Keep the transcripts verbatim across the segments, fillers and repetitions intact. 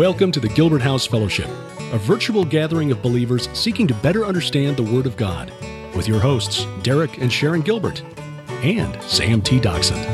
Welcome to the Gilbert House Fellowship, a virtual gathering of believers seeking to better understand the Word of God, with your hosts, Derek and Sharon Gilbert, and Sam T. Doxson.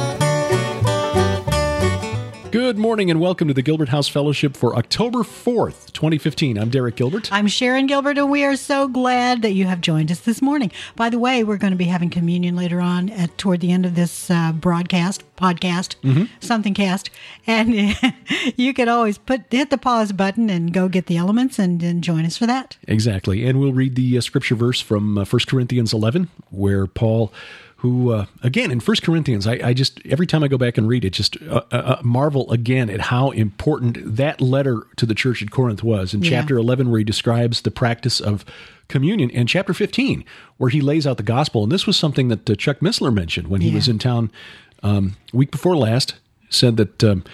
Good morning and welcome to the Gilbert House Fellowship for October fourth, twenty fifteen. I'm Derek Gilbert. I'm Sharon Gilbert, and we are so glad that you have joined us this morning. By the way, we're going to be having communion later on at toward the end of this uh, broadcast, podcast, mm-hmm. something cast, and you could always put hit the pause button and go get the elements and, and join us for that. Exactly, and we'll read the uh, scripture verse from uh, First Corinthians eleven, where Paul... who, uh, again, in First Corinthians, I, I just, every time I go back and read it, just uh, uh, marvel again at how important that letter to the church at Corinth was. In yeah. chapter eleven, where he describes the practice of communion, and chapter fifteen, where he lays out the gospel. And this was something that uh, Chuck Missler mentioned when he yeah. was in town um, week before last, said that um,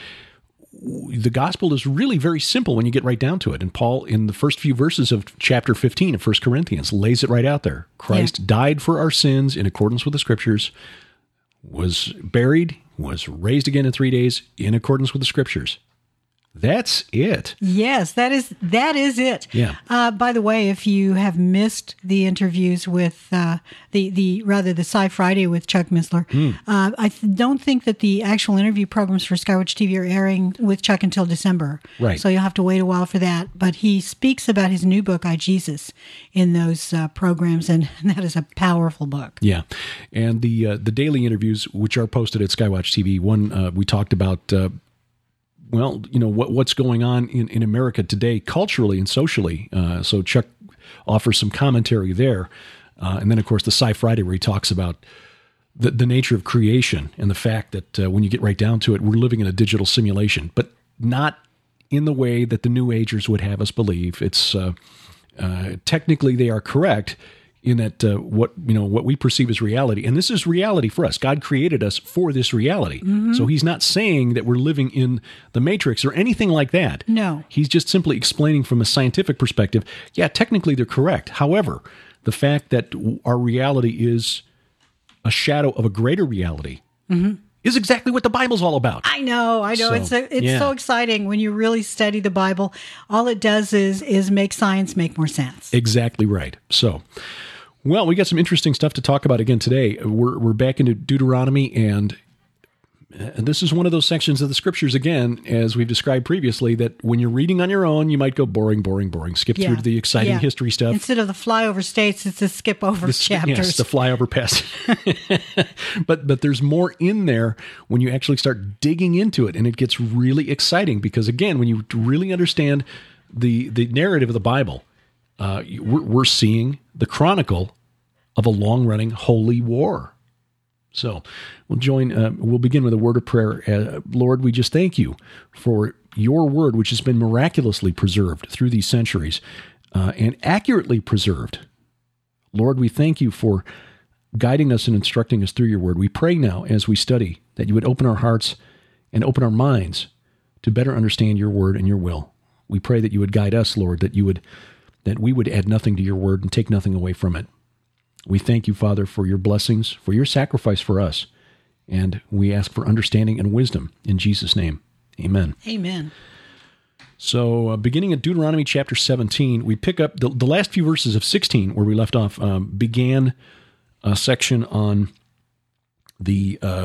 the gospel is really very simple when you get right down to it. And Paul, in the first few verses of chapter fifteen of First Corinthians, lays it right out there. Christ yeah. died for our sins in accordance with the scriptures, was buried, was raised again in three days in accordance with the scriptures. That's it. Yes, that is that is it. Yeah. Uh, by the way, if you have missed the interviews with uh, the the rather the Sci Friday with Chuck Missler, mm. uh, I th- don't think that the actual interview programs for Skywatch T V are airing with Chuck until December. Right. So you'll have to wait a while for that. But he speaks about his new book, I, Jesus, in those uh, programs, and that is a powerful book. Yeah, and the uh, the daily interviews, which are posted at Skywatch T V. One uh, we talked about. Uh, Well, you know, what what's going on in, in America today, culturally and socially. Uh, so Chuck offers some commentary there. Uh, and then, of course, the Sci Friday, where he talks about the, the nature of creation and the fact that uh, when you get right down to it, we're living in a digital simulation, but not in the way that the New Agers would have us believe. It's uh, uh, technically they are correct in that uh, what you know what we perceive as reality, and this is reality for us. God created us for this reality, mm-hmm. so He's not saying that we're living in the Matrix or anything like that. No, He's just simply explaining from a scientific perspective. Yeah, technically they're correct. However, the fact that our reality is a shadow of a greater reality mm-hmm. is exactly what the Bible's all about. I know, I know. So, it's a, it's yeah. so exciting when you really study the Bible. All it does is is make science make more sense. Exactly right. So. Well, we got some interesting stuff to talk about again today. We're we're back into Deuteronomy, and, and this is one of those sections of the scriptures, again, as we've described previously, that when you're reading on your own, you might go boring, boring, boring, skip yeah. through to the exciting yeah. history stuff. Instead of the flyover states, it's a skip over the, chapters. Yes, the flyover past. but but there's more in there when you actually start digging into it, and it gets really exciting because, again, when you really understand the, the narrative of the Bible, Uh, we're, we're seeing the chronicle of a long-running holy war. So we'll join. Uh, we'll begin with a word of prayer. Uh, Lord, we just thank you for your word, which has been miraculously preserved through these centuries uh, and accurately preserved. Lord, we thank you for guiding us and instructing us through your word. We pray now as we study that you would open our hearts and open our minds to better understand your word and your will. We pray that you would guide us, Lord, that you would that we would add nothing to your word and take nothing away from it. We thank you, Father, for your blessings, for your sacrifice for us, and we ask for understanding and wisdom in Jesus' name. Amen. Amen. So uh, beginning at Deuteronomy chapter seventeen, we pick up the, the last few verses of sixteen, where we left off, um, began a section on the uh,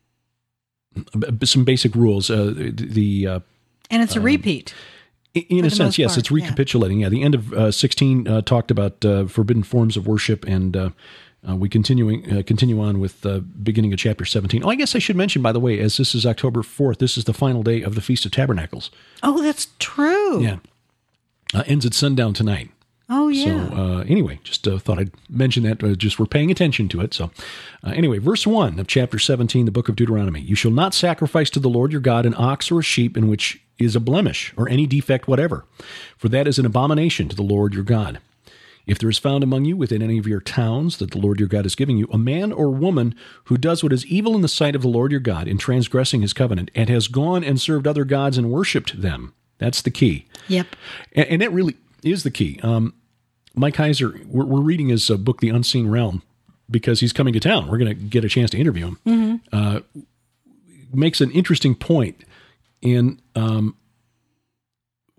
some basic rules. Uh, the uh, And it's a uh, repeat. In a sense, yes, part, it's recapitulating. Yeah, yeah the end of uh, sixteen uh, talked about uh, forbidden forms of worship, and uh, uh, we continuing uh, continue on with uh, beginning of chapter seventeen. Oh, I guess I should mention, by the way, as this is October fourth, this is the final day of the Feast of Tabernacles. Oh, that's true. Yeah, uh, ends at sundown tonight. Oh, yeah. So uh, anyway, just uh, thought I'd mention that. Uh, just we're paying attention to it. So uh, anyway, verse one of chapter seventeen, the book of Deuteronomy: You shall not sacrifice to the Lord your God an ox or a sheep in which is a blemish or any defect whatever, for that is an abomination to the Lord your God. If there is found among you within any of your towns that the Lord your God is giving you, a man or woman who does what is evil in the sight of the Lord your God in transgressing his covenant, and has gone and served other gods and worshipped them, that's the key. Yep. And, and that really is the key. Um, Mike Heiser, we're, we're reading his uh, book, The Unseen Realm, because he's coming to town. We're going to get a chance to interview him. Mm-hmm. Uh, makes an interesting point in um,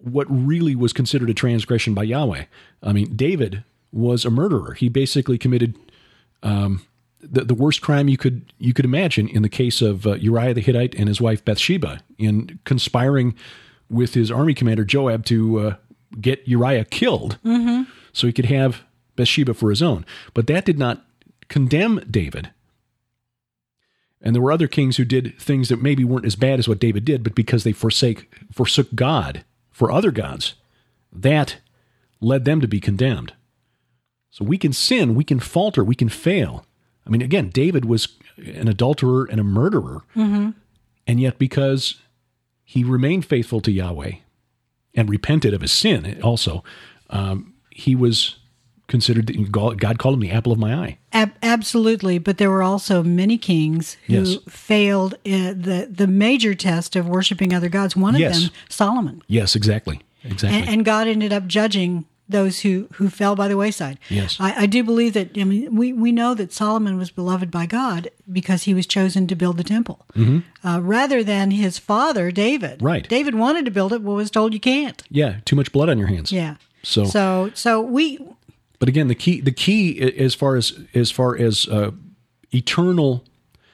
what really was considered a transgression by Yahweh. I mean, David was a murderer. He basically committed um, the, the worst crime you could you could imagine in the case of uh, Uriah the Hittite and his wife Bathsheba in conspiring with his army commander Joab to uh, get Uriah killed mm-hmm. so he could have Bathsheba for his own. But that did not condemn David. And there were other kings who did things that maybe weren't as bad as what David did, but because they forsake, forsook God for other gods, that led them to be condemned. So we can sin, we can falter, we can fail. I mean, again, David was an adulterer and a murderer, mm-hmm. and yet because he remained faithful to Yahweh and repented of his sin also, um, he was considered, God called him the apple of my eye. Ab- absolutely, but there were also many kings who yes. failed uh, the the major test of worshiping other gods. One of yes. them, Solomon. Yes, exactly, exactly. And, and God ended up judging those who, who fell by the wayside. Yes, I, I do believe that. I mean, we, we know that Solomon was beloved by God because he was chosen to build the temple, mm-hmm. uh, rather than his father David. Right. David wanted to build it, but was told you can't. Yeah, too much blood on your hands. Yeah. So so so we. But again, the key, the key as far as as far as uh, eternal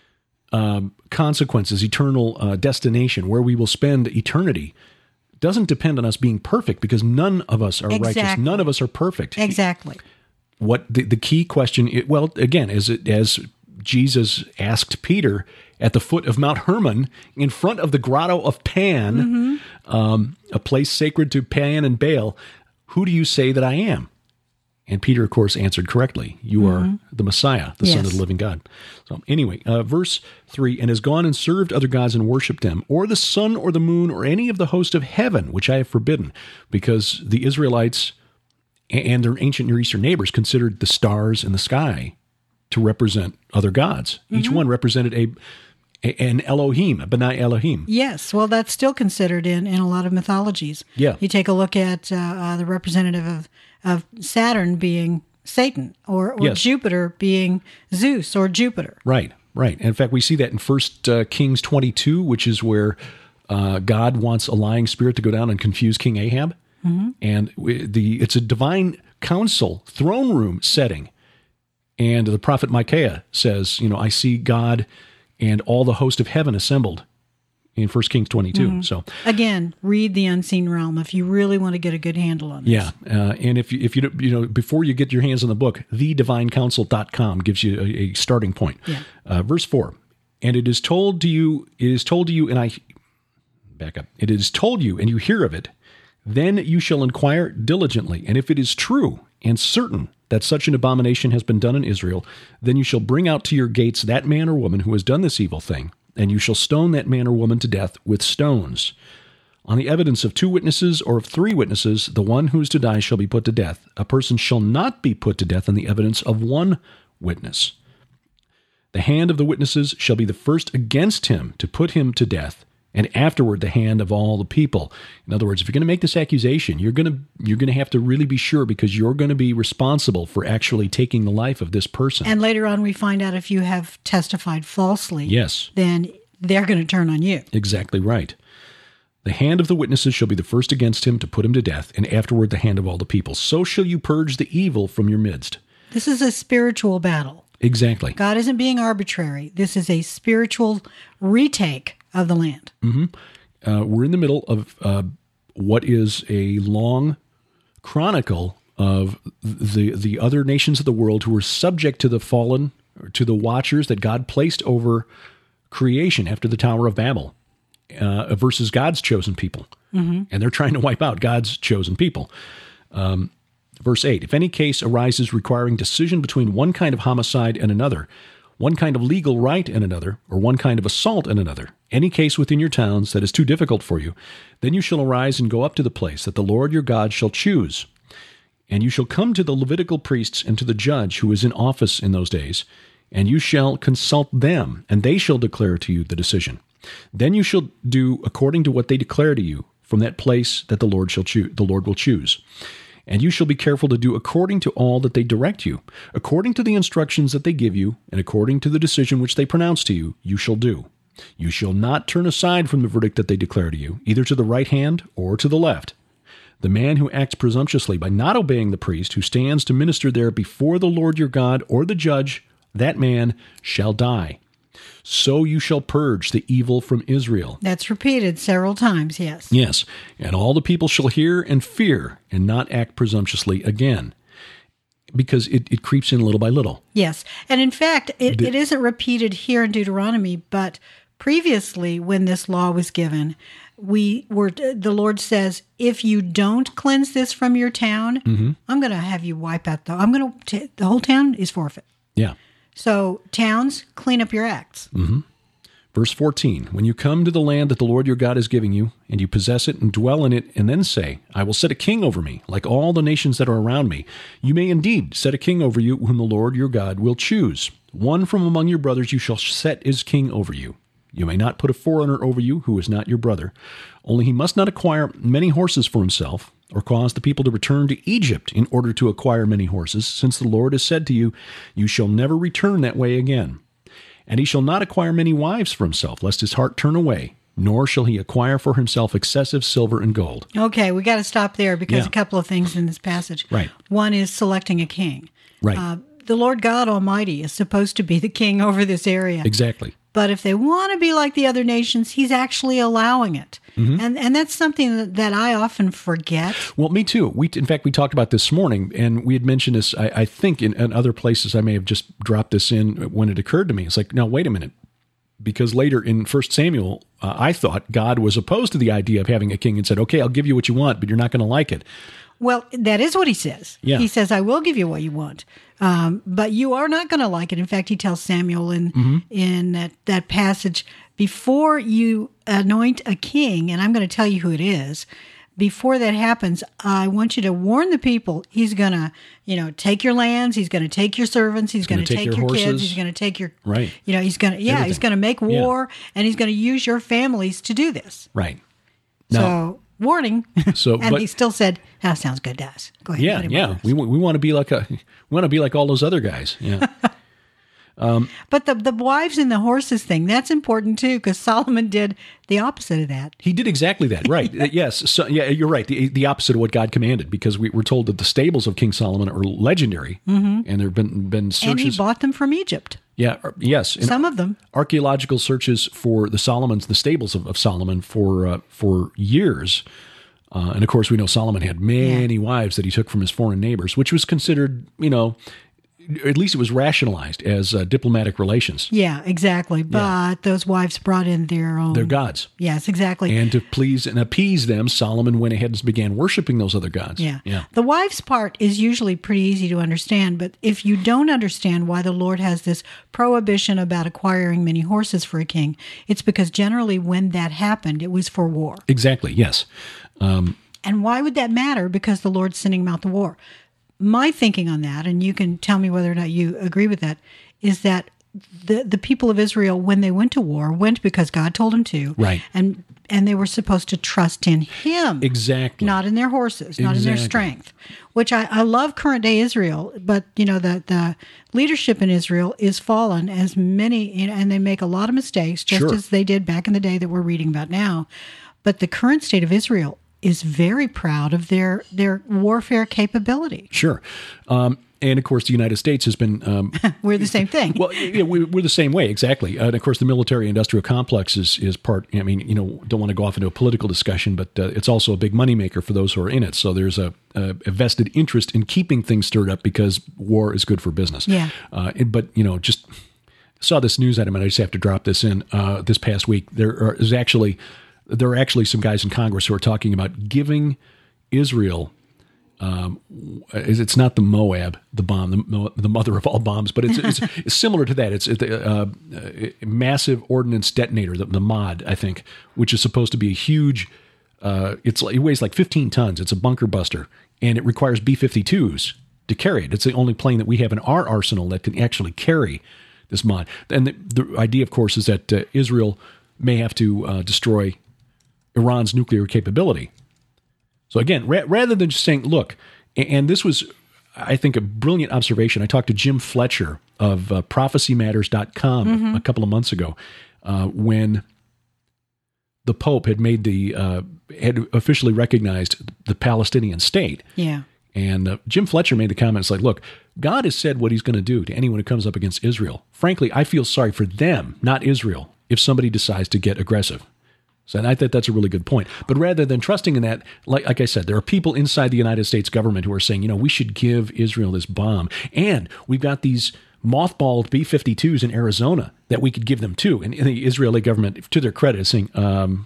um, consequences, eternal uh, destination, where we will spend eternity, doesn't depend on us being perfect, because none of us are exactly. righteous. None of us are perfect. Exactly. What the, the key question? It, well, again, as it, as Jesus asked Peter at the foot of Mount Hermon, in front of the grotto of Pan, mm-hmm. um, a place sacred to Pan and Baal, who do you say that I am? And Peter, of course, answered correctly. You mm-hmm. are the Messiah, the yes. Son of the living God. So anyway, uh, verse three, and has gone and served other gods and worshipped them, or the sun or the moon or any of the host of heaven, which I have forbidden, because the Israelites and their ancient Near Eastern neighbors considered the stars in the sky to represent other gods. Mm-hmm. Each one represented a, a an Elohim, a B'nai Elohim. Yes, well, that's still considered in, in a lot of mythologies. Yeah. You take a look at uh, uh, the representative of of Saturn being Satan, or, or yes. Jupiter being Zeus or Jupiter. Right, right. And in fact, we see that in First uh, Kings twenty-two, which is where uh, God wants a lying spirit to go down and confuse King Ahab. Mm-hmm. And we, the it's a divine council, throne room setting. And the prophet Micaiah says, you know, I see God and all the host of heaven assembled in First Kings twenty-two. Mm-hmm. So again, read the Unseen Realm if you really want to get a good handle on this. Yeah, uh, and if you, if you you know before you get your hands on the book, the divine council dot com gives you a, a starting point. Yeah. Uh, verse four, and it is told to you, it is told to you, and I back up. It is told you, and you hear of it. Then you shall inquire diligently, and if it is true and certain that such an abomination has been done in Israel, then you shall bring out to your gates that man or woman who has done this evil thing. And you shall stone that man or woman to death with stones. On the evidence of two witnesses or of three witnesses, the one who is to die shall be put to death. A person shall not be put to death on the evidence of one witness. The hand of the witnesses shall be the first against him to put him to death, and afterward the hand of all the people. In other words, if you're going to make this accusation, you're going to you're going to have to really be sure, because you're going to be responsible for actually taking the life of this person. And later on, we find out if you have testified falsely, yes, then they're going to turn on you. Exactly right. The hand of the witnesses shall be the first against him to put him to death, and afterward the hand of all the people. So shall you purge the evil from your midst. This is a spiritual battle. Exactly. God isn't being arbitrary. This is a spiritual retake of the land. Mm-hmm. Uh, we're in the middle of uh, what is a long chronicle of the the other nations of the world who were subject to the fallen, or to the watchers that God placed over creation after the Tower of Babel, uh, versus God's chosen people. Mm-hmm. And they're trying to wipe out God's chosen people. Um, verse eight, if any case arises requiring decision between one kind of homicide and another, one kind of legal right and another, or one kind of assault and another, any case within your towns that is too difficult for you, then you shall arise and go up to the place that the Lord your God shall choose. And you shall come to the Levitical priests and to the judge who is in office in those days, and you shall consult them, and they shall declare to you the decision. Then you shall do according to what they declare to you from that place that the Lord shall choose, the Lord will choose. And you shall be careful to do according to all that they direct you, according to the instructions that they give you, and according to the decision which they pronounce to you, you shall do. You shall not turn aside from the verdict that they declare to you, either to the right hand or to the left. The man who acts presumptuously by not obeying the priest who stands to minister there before the Lord your God or the judge, that man shall die. So you shall purge the evil from Israel. That's repeated several times, yes. Yes, and all the people shall hear and fear and not act presumptuously again. Because it, it creeps in little by little. Yes. And in fact, it, The- it isn't repeated here in Deuteronomy, but previously when this law was given, we were the Lord says, if you don't cleanse this from your town, Mm-hmm. I'm going to have you wipe out the, I'm going to, the whole town is forfeit. Yeah. So towns, clean up your acts. Verse fourteen, when you come to the land that the Lord your God is giving you, and you possess it and dwell in it, and then say, I will set a king over me, like all the nations that are around me, you may indeed set a king over you whom the Lord your God will choose. One from among your brothers you shall set as king over you. You may not put a foreigner over you who is not your brother. Only he must not acquire many horses for himself, or cause the people to return to Egypt in order to acquire many horses, since the Lord has said to you, you shall never return that way again. And he shall not acquire many wives for himself, lest his heart turn away, nor shall he acquire for himself excessive silver and gold. Okay, we got to stop there because Yeah. a couple of things in this passage. Right. One is selecting a king. Right. Uh, the Lord God Almighty is supposed to be the king over this area. Exactly. But if they want to be like the other nations, he's actually allowing it. Mm-hmm. And and that's something that, that I often forget. Well, me too. We, in fact, we talked about this morning, and we had mentioned this, I, I think, in, in other places. I may have just dropped this in when it occurred to me. It's like, now, wait a minute. Because later in First Samuel, uh, I thought God was opposed to the idea of having a king and said, okay, I'll give you what you want, but you're not going to like it. Well, that is what he says. Yeah. He says, I will give you what you want, um, but you are not going to like it. In fact, he tells Samuel in Mm-hmm. in that, that passage, before you anoint a king, and I'm going to tell you who it is, before that happens, I want you to warn the people he's going to, you know, take your lands, he's going to take your servants, he's, going to take, your your kids, horses. he's going to take your, Right. you know, he's going to, yeah, Everything. he's going to make war, and he's going to use your families to do this. Right. Now, So, warning. So, and but- he still said, that sounds good to us. Go ahead. yeah, put him yeah. on. We, we want to be like a, we want to be like all those other guys. Yeah. But the the wives and the horses thing, that's important too, because Solomon did the opposite of that. He did exactly that, right? Uh, yes, so, yeah, you're right. The, the opposite of what God commanded, because we were told that the stables of King Solomon are legendary, and there have been been searches. And he bought them from Egypt. yeah, uh, yes, and Some of them. archaeological searches for the Solomons, the stables of, of Solomon, for uh, for years. Uh, and of course, we know Solomon had many wives that he took from his foreign neighbors, which was considered, you know, at least it was rationalized as uh, diplomatic relations. Yeah, exactly. But those wives brought in their own. They're gods. Yes, exactly. And to please and appease them, Solomon went ahead and began worshiping those other gods. Yeah. Yeah. The wives part is usually pretty easy to understand, but if you don't understand why the Lord has this prohibition about acquiring many horses for a king, it's because generally when that happened, it was for war. Exactly. Yes. And why would that matter? Because the Lord's sending them out to war. My thinking on that, and you can tell me whether or not you agree with that, is that the the people of Israel, when they went to war, went because God told them to. Right. And and they were supposed to trust in Him. Exactly. Not in their horses, not in their Exactly. strength. Which I, I love current day Israel, but you know, the, the leadership in Israel is fallen, as many, you know, and they make a lot of mistakes, just Sure. as they did back in the day that we're reading about now. But the current state of Israel is very proud of their, their warfare capability. Sure. Um, and of course, the United States has been. Um, We're the same thing. well, yeah, we, we're the same way, exactly. Uh, and of course, the military-industrial complex is is part. I mean, you know, don't want to go off into a political discussion, but uh, it's also a big moneymaker for those who are in it. So there's a, a, a vested interest in keeping things stirred up because war is good for business. Yeah. Uh, and- but you know, just saw this news item, and I just have to drop this in. Uh, this past week, there are, is actually there are actually some guys in Congress who are talking about giving Israel. Um, it's not the Moab, the bomb, the, the mother of all bombs, but it's, it's, it's similar to that. It's a, uh, a massive ordnance detonator, the, the mod, I think, which is supposed to be a huge. Uh, it's it weighs like fifteen tons. It's a bunker buster, and it requires B fifty-twos to carry it. It's the only plane that we have in our arsenal that can actually carry this mod. And the, the idea, of course, is that uh, Israel may have to uh, destroy Iran's nuclear capability. So again, ra- rather than just saying, look, and, and this was, I think, a brilliant observation. I talked to Jim Fletcher of uh, prophecy matters dot com Mm-hmm. a couple of months ago uh, when the Pope had made the uh, had officially recognized the Palestinian state. Yeah. And uh, Jim Fletcher made the comments like, look, God has said what he's going to do to anyone who comes up against Israel. Frankly, I feel sorry for them, not Israel, if somebody decides to get aggressive. So and I think that's a really good point. But rather than trusting in that, like, like I said, there are people inside the United States government who are saying, you know, we should give Israel this bomb. And we've got these mothballed B fifty-twos in Arizona that we could give them too. And, and the Israeli government, to their credit, is saying, um,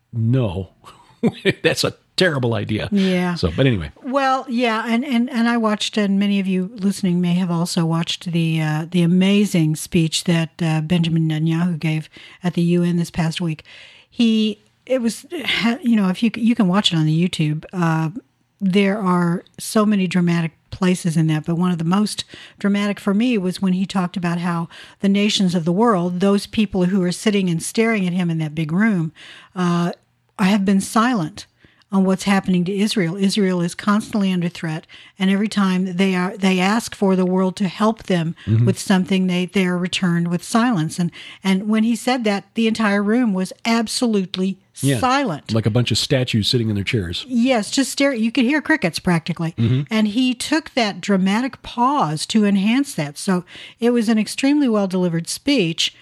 no, that's a terrible idea. Yeah. So, but anyway. Well, yeah, and, and, and I watched, and many of you listening may have also watched the uh, the amazing speech that uh, Benjamin Netanyahu gave at the U N this past week. He, it was, you know, if you you can watch it on the YouTube. Uh, there are so many dramatic places in that, but one of the most dramatic for me was when he talked about how the nations of the world, those people who are sitting and staring at him in that big room, uh, have been silent on what's happening to Israel. Israel is constantly under threat, and every time they are they ask for the world to help them mm-hmm. with something, they they are returned with silence. And and when he said that, the entire room was absolutely yeah, silent, like a bunch of statues sitting in their chairs. Yes, just stare. You could hear crickets practically. Mm-hmm. And he took that dramatic pause to enhance that. So it was an extremely well delivered speech.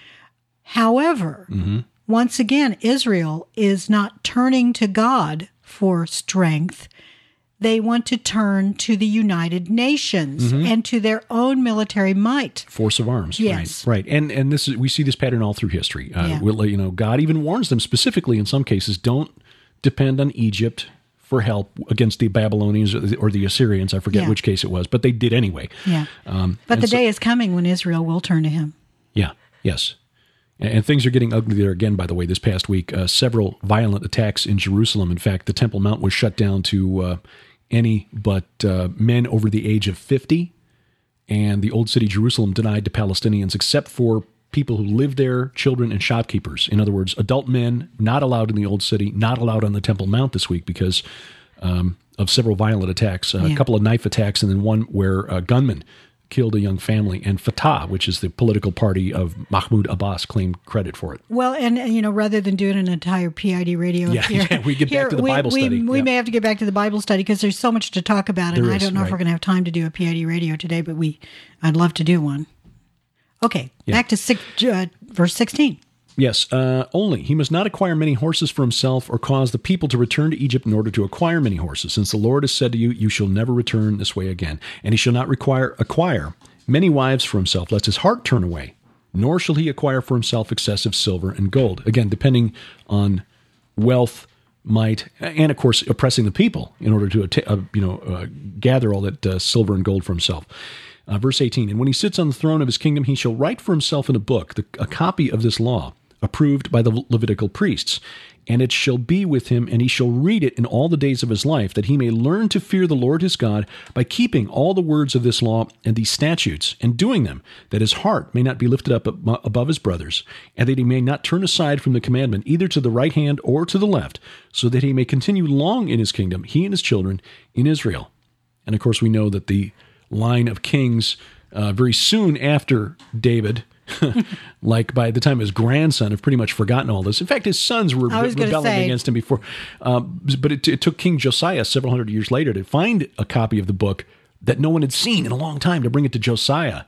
However, mm-hmm. once again, Israel is not turning to God for strength. They want to turn to the United Nations mm-hmm. and to their own military might. Force of arms. Yes. Right. Right. And and this is, we see this pattern all through history. Uh, yeah. we'll, you know, God even warns them specifically in some cases, don't depend on Egypt for help against the Babylonians or the, or the Assyrians. I forget yeah. which case it was, but they did anyway. Yeah. Um, but the so, day is coming when Israel will turn to him. Yeah. Yes. And things are getting ugly there again, by the way, this past week. Uh, several violent attacks in Jerusalem. In fact, the Temple Mount was shut down to uh, any but uh, men over the age of fifty. And the Old City Jerusalem denied to Palestinians except for people who live there, children and shopkeepers. In other words, adult men not allowed in the Old City, not allowed on the Temple Mount this week because um, of several violent attacks. Uh, yeah. A couple of knife attacks and then one where a gunman killed a young family, and Fatah, which is the political party of Mahmoud Abbas, claimed credit for it. Well, and, you know, rather than doing an entire P I D radio yeah, here, yeah, we get here, back to the we, Bible we, study. We yeah. may have to get back to the Bible study because there's so much to talk about, and there I is, don't know right. if we're going to have time to do a P I D radio today, but we, I'd love to do one. Okay, yeah. back to six, uh, verse sixteen. Yes, uh, only he must not acquire many horses for himself or cause the people to return to Egypt in order to acquire many horses, since the Lord has said to you, you shall never return this way again. And he shall not require acquire many wives for himself, lest his heart turn away, nor shall he acquire for himself excessive silver and gold. Again, depending on wealth, might, and of course, oppressing the people in order to uh, you know uh, gather all that uh, silver and gold for himself. Uh, verse eighteen, and when he sits on the throne of his kingdom, he shall write for himself in a book the, a copy of this law, approved by the Levitical priests, and it shall be with him, and he shall read it in all the days of his life, that he may learn to fear the Lord his God by keeping all the words of this law and these statutes, and doing them, that his heart may not be lifted up above his brothers, and that he may not turn aside from the commandment, either to the right hand or to the left, so that he may continue long in his kingdom, he and his children, in Israel. And of course we know that the line of kings, uh, very soon after David, like by the time his grandson have pretty much forgotten all this. In fact, his sons were re- rebelling say. against him before. Um, but it, it took King Josiah several hundred years later to find a copy of the book that no one had seen in a long time, to bring it to Josiah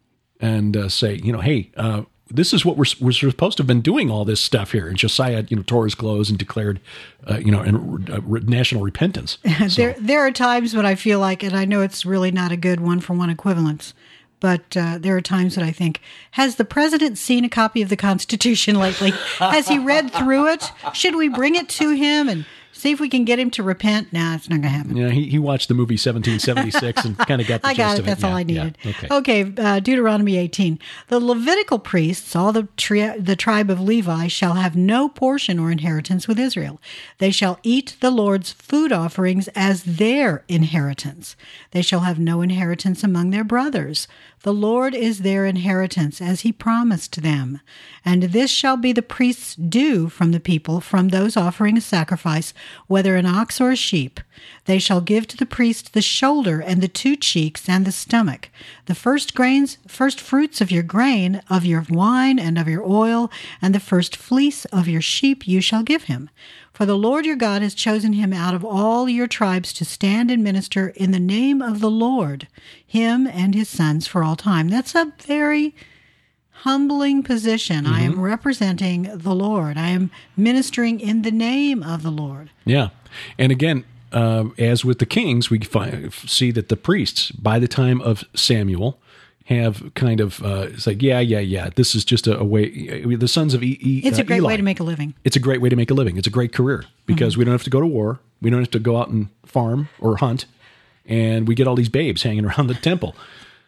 and uh, say, you know, hey, uh, this is what we're we're supposed to have been doing all this stuff here. And Josiah, you know, tore his clothes and declared, uh, you know, an, uh, national repentance. So. there there are times when I feel like, and I know it's really not a good one for one equivalence, but uh, there are times that I think, has the president seen a copy of the Constitution lately? Has he read through it? Should we bring it to him and see if we can get him to repent? Nah, it's not going to happen. Yeah, he, he watched the movie seventeen seventy-six and kind of got the I gist got it. of it. That's yeah, all I needed. Yeah, okay, okay uh, Deuteronomy eighteen. The Levitical priests, all the, tri- the tribe of Levi, shall have no portion or inheritance with Israel. They shall eat the Lord's food offerings as their inheritance. They shall have no inheritance among their brothers. The Lord is their inheritance, as he promised them. And this shall be the priest's due from the people, from those offering a sacrifice whether an ox or a sheep. They shall give to the priest the shoulder and the two cheeks and the stomach. The first grains, first fruits of your grain, of your wine and of your oil, and the first fleece of your sheep you shall give him. For the Lord your God has chosen him out of all your tribes to stand and minister in the name of the Lord, him and his sons for all time. That's a very humbling position. Mm-hmm. I am representing the Lord. I am ministering in the name of the Lord. Yeah. And again, uh, as with the kings, we find, see that the priests, by the time of Samuel, have kind of, uh, it's like, yeah, yeah, yeah, this is just a, a way, the sons of e- e- It's a great Eli, way to make a living. It's a great way to make a living. It's a great career because mm-hmm. we don't have to go to war. We don't have to go out and farm or hunt. And we get all these babes hanging around the temple.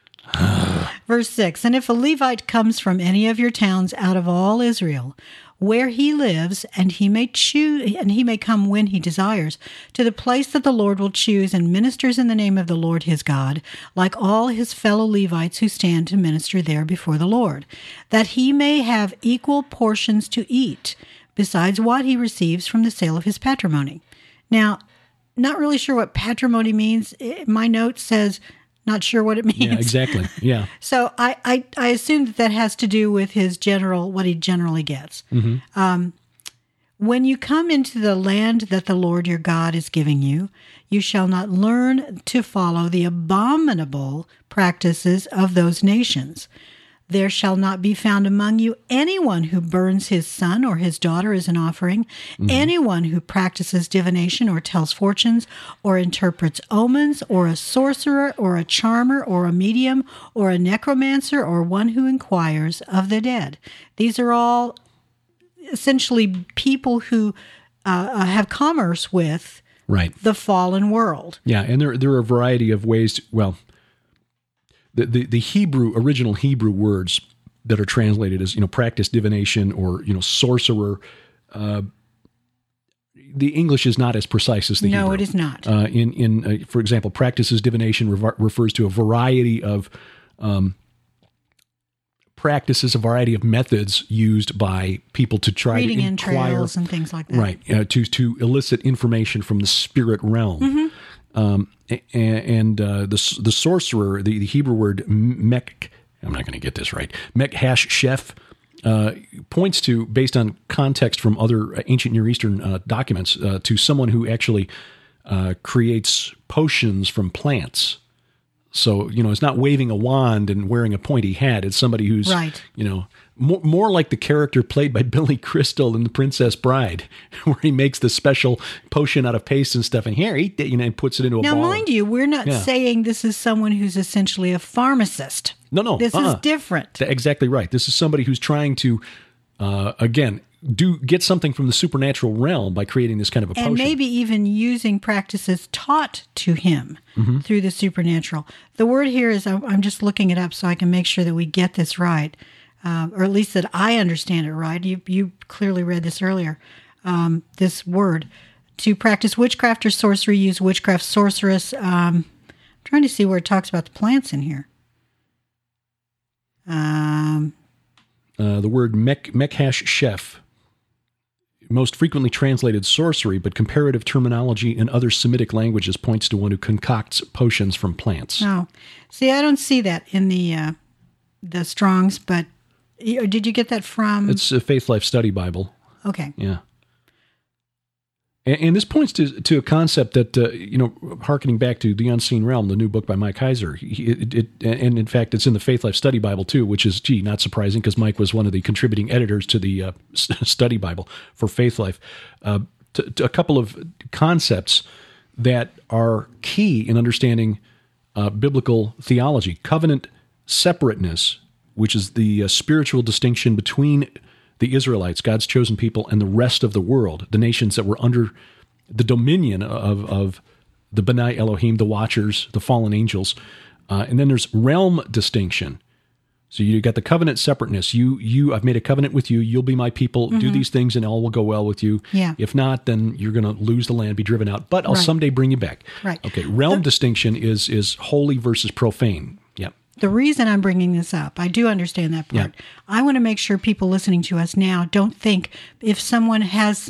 Verse six, and if a Levite comes from any of your towns out of all Israel, where he lives, and he may choose, and he may come when he desires, to the place that the Lord will choose, and ministers in the name of the Lord his God, like all his fellow Levites who stand to minister there before the Lord, that he may have equal portions to eat, besides what he receives from the sale of his patrimony. Now, not really sure what patrimony means. My note says, not sure what it means. Yeah, exactly. Yeah. So I, I, I assume that that has to do with his general, what he generally gets. Mm-hmm. Um, when you come into the land that the Lord your God is giving you, you shall not learn to follow the abominable practices of those nations. There shall not be found among you anyone who burns his son or his daughter as an offering, mm-hmm. anyone who practices divination or tells fortunes or interprets omens, or a sorcerer or a charmer or a medium or a necromancer or one who inquires of the dead. These are all essentially people who uh, have commerce with right. the fallen world. Yeah, and there, there are a variety of ways to, well... The, the the Hebrew, original Hebrew words that are translated as, you know, practice divination or, you know, sorcerer, uh, the English is not as precise as the no, Hebrew. No, it is not. Uh, in, in uh, for example, practices divination re- refers to a variety of um, practices, a variety of methods used by people to try Reading to inquire. entrails and things like that. Right, uh, to, to elicit information from the spirit realm. Mm-hmm. Um, and uh, the the sorcerer, the, the Hebrew word mech, I'm not going to get this right, mekhash shef, uh, points to, based on context from other ancient Near Eastern uh, documents, uh, to someone who actually uh, creates potions from plants. So, you know, it's not waving a wand and wearing a pointy hat. It's somebody who's, right. you know, more, more like the character played by Billy Crystal in The Princess Bride, where he makes the special potion out of paste and stuff. And here, eat that, you know, and puts it into a now, ball. Now, mind you, we're not yeah. saying this is someone who's essentially a pharmacist. No, no. This uh-uh. is different. Exactly right. This is somebody who's trying to, uh, again, do get something from the supernatural realm by creating this kind of a potion. And maybe even using practices taught to him mm-hmm. through the supernatural. The word here is, I'm just looking it up so I can make sure that we get this right, uh, or at least that I understand it right. You, you clearly read this earlier. Um, this word, to practice witchcraft or sorcery, use witchcraft, sorceress. Um, I'm trying to see where it talks about the plants in here. Um, uh, the word mek, mekhash shef, most frequently translated sorcery, but comparative terminology in other Semitic languages points to one who concocts potions from plants. Oh, see, I don't see that in the uh, the Strong's, but did you get that from? It's a Faith Life Study Bible. Okay. Yeah. And, and this points to to a concept that, uh, you know, hearkening back to The Unseen Realm, the new book by Mike Heiser, he, it, it, and in fact, it's in the Faith Life Study Bible too, which is, gee, not surprising because Mike was one of the contributing editors to the uh, study Bible for Faith Life. Uh, to, to a couple of concepts that are key in understanding uh, biblical theology. Covenant separateness, which is the uh, spiritual distinction between the Israelites, God's chosen people, and the rest of the world, the nations that were under the dominion of, of the B'nai Elohim, the Watchers, the fallen angels. Uh, and then there's realm distinction. So you got the covenant separateness. You, you, I've made a covenant with you. You'll be my people. Mm-hmm. Do these things, and all will go well with you. Yeah. If not, then you're going to lose the land, be driven out. But I'll right. someday bring you back. Right. Okay. Realm the, distinction is is holy versus profane. Yep. The reason I'm bringing this up, I do understand that part. Yeah. I want to make sure people listening to us now don't think if someone has some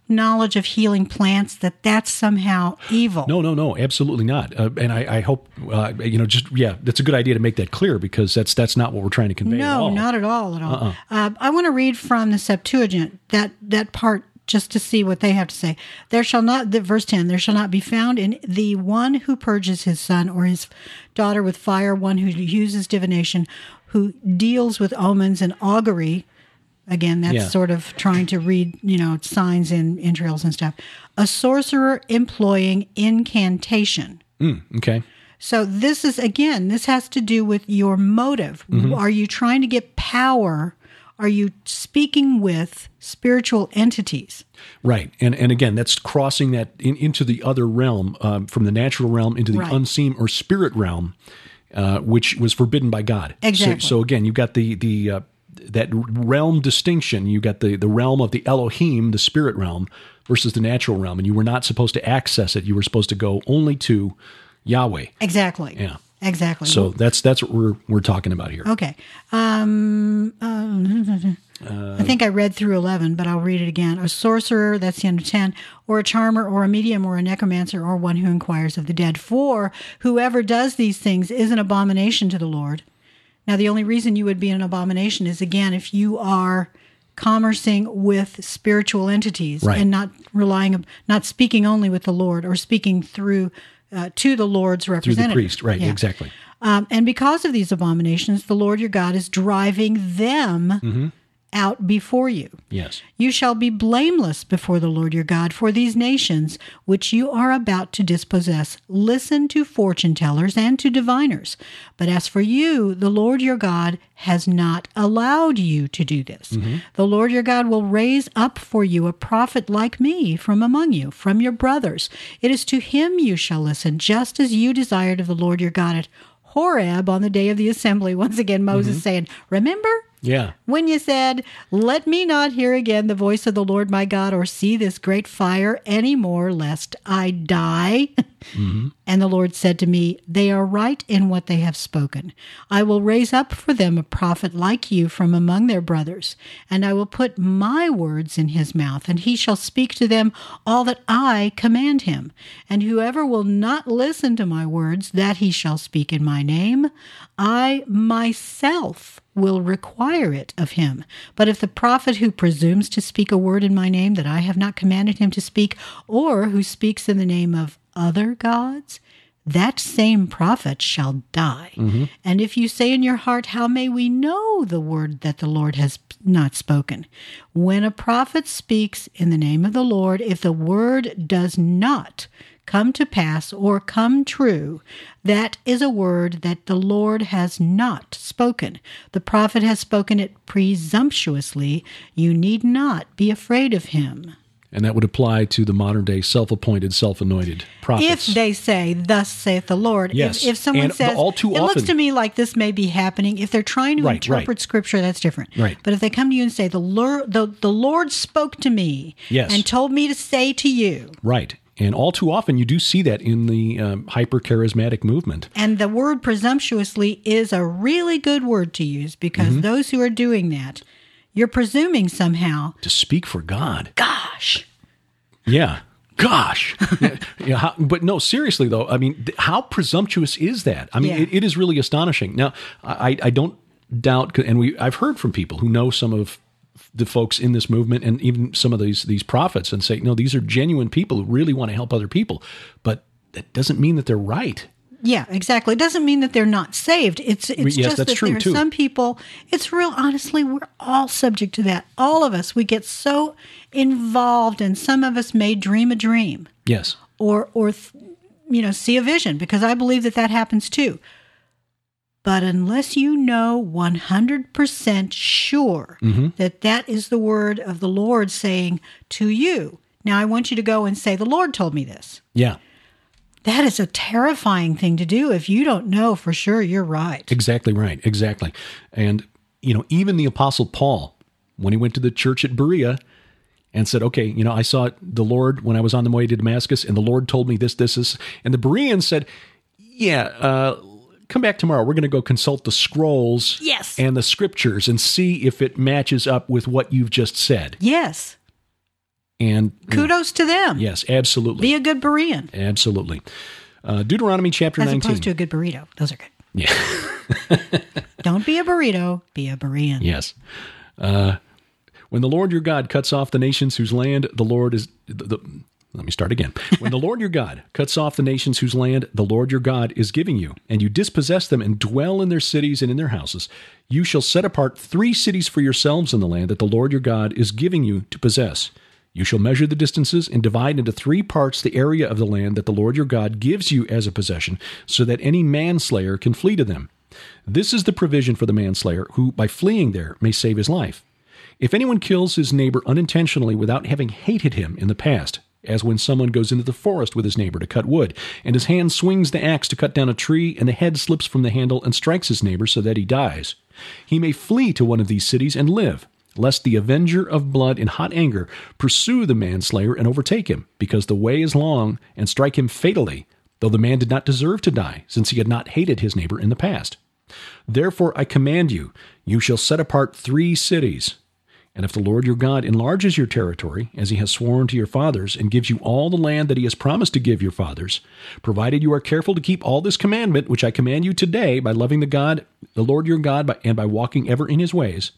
knowledge of healing plants, that that's somehow evil. No, no, no, absolutely not. Uh, and I, I hope, uh, you know, just, yeah, that's a good idea to make that clear, because that's that's not what we're trying to convey No, at all. not at all, at all. Uh-uh. Uh, I want to read from the Septuagint, that, that part, just to see what they have to say. There shall not, the, verse ten, there shall not be found in the one who purges his son or his daughter with fire, one who uses divination, who deals with omens and augury. Again, that's Yeah. sort of trying to read, you know, signs and entrails and stuff. A sorcerer employing incantation. Mm, okay. So this is, again, this has to do with your motive. Mm-hmm. Are you trying to get power? Are you speaking with spiritual entities? Right. And and again, that's crossing that in, into the other realm, um, from the natural realm into the Right. unseen or spirit realm, uh, which was forbidden by God. Exactly. So, so again, you've got the, the uh, that realm distinction. You got the, the realm of the Elohim, the spirit realm, versus the natural realm. And you were not supposed to access it. You were supposed to go only to Yahweh. Exactly. Yeah. Exactly. So that's that's what we're we're talking about here. Okay. Um, uh, I think I read through eleven, but I'll read it again. A sorcerer, that's the end of ten, or a charmer, or a medium, or a necromancer, or one who inquires of the dead. For whoever does these things is an abomination to the Lord. Now, the only reason you would be an abomination is, again, if you are commercing with spiritual entities, Right. and not relying, not speaking only with the Lord, or speaking through uh, to the Lord's Through representative. the priest. Right. Yeah. Exactly. Um, and because of these abominations, the Lord your God is driving them Mm-hmm. out before you. Yes. You shall be blameless before the Lord your God, for these nations which you are about to dispossess listen to fortune tellers and to diviners. But as for you, the Lord your God has not allowed you to do this. Mm-hmm. The Lord your God will raise up for you a prophet like me from among you, from your brothers. It is to him you shall listen, just as you desired of the Lord your God at Horeb on the day of the assembly. Once again, Moses saying, remember? Yeah. When you said, let me not hear again the voice of the Lord my God, or see this great fire any more, lest I die. Mm-hmm. And the Lord said to me, they are right in what they have spoken. I will raise up for them a prophet like you from among their brothers, and I will put my words in his mouth, and he shall speak to them all that I command him. And whoever will not listen to my words, that he shall speak in my name, I myself will require it of him. But if the prophet who presumes to speak a word in my name that I have not commanded him to speak, or who speaks in the name of other gods, that same prophet shall die. Mm-hmm. And if you say in your heart, how may we know the word that the Lord has not spoken? When a prophet speaks in the name of the Lord, if the word does not come to pass or come true, that is a word that the Lord has not spoken. The prophet has spoken it presumptuously. You need not be afraid of him. And that would apply to the modern day self-appointed, self-anointed prophets. If they say, thus saith the Lord. Yes. If, if someone And says, all too it often- looks to me like this may be happening. If they're trying to Right, interpret right. Scripture, that's different. Right. But if they come to you and say, the Lord, the, the Lord spoke to me Yes. and told me to say to you. Right. And all too often you do see that in the um, hyper-charismatic movement. And the word presumptuously is a really good word to use, because Mm-hmm. those who are doing that, you're presuming somehow, To speak for God. gosh. Yeah. Gosh. yeah, yeah, how, but no, seriously though, I mean, th- how presumptuous is that? I mean, Yeah. it, it is really astonishing. Now, I, I don't doubt, and we I've heard from people who know some of the folks in this movement and even some of these these prophets and say, no, these are genuine people who really want to help other people. But that doesn't mean that they're right. Yeah, exactly. It doesn't mean that they're not saved. It's it's Yes, just that's that true, there are too. some people, it's real, honestly, we're all subject to that. All of us, we get so involved, and some of us may dream a dream Yes. or, or you know, see a vision, because I believe that that happens too. But unless you know one hundred percent sure Mm-hmm. that that is the word of the Lord saying to you, now I want you to go and say, the Lord told me this. Yeah. That is a terrifying thing to do if you don't know for sure you're right. Exactly right. Exactly. And, you know, even the Apostle Paul, when he went to the church at Berea and said, okay, you know, I saw the Lord when I was on the way to Damascus, and the Lord told me this, this, this. And the Bereans said, yeah, uh, come back tomorrow. We're going to go consult the scrolls Yes. and the scriptures and see if it matches up with what you've just said. Yes. And kudos to them. Yes, absolutely. Be a good Berean. Absolutely. Uh, Deuteronomy chapter As nineteen. opposed to a good burrito. Those are good. Yeah. Don't be a burrito, be a Berean. Yes. Uh, when the Lord your God cuts off the nations whose land the Lord is... The, the, let me start again. When the Lord your God cuts off the nations whose land the Lord your God is giving you, and you dispossess them and dwell in their cities and in their houses, you shall set apart three cities for yourselves in the land that the Lord your God is giving you to possess. You shall measure the distances and divide into three parts the area of the land that the Lord your God gives you as a possession, so that any manslayer can flee to them. This is the provision for the manslayer, who, by fleeing there, may save his life. If anyone kills his neighbor unintentionally without having hated him in the past, as when someone goes into the forest with his neighbor to cut wood, and his hand swings the axe to cut down a tree, and the head slips from the handle and strikes his neighbor so that he dies, he may flee to one of these cities and live, lest the avenger of blood in hot anger pursue the manslayer and overtake him, because the way is long, and strike him fatally, though the man did not deserve to die, since he had not hated his neighbor in the past. Therefore I command you, you shall set apart three cities. And if the Lord your God enlarges your territory, as he has sworn to your fathers, and gives you all the land that he has promised to give your fathers, provided you are careful to keep all this commandment, which I command you today, by loving the God, the Lord your God, by, and by walking ever in his ways,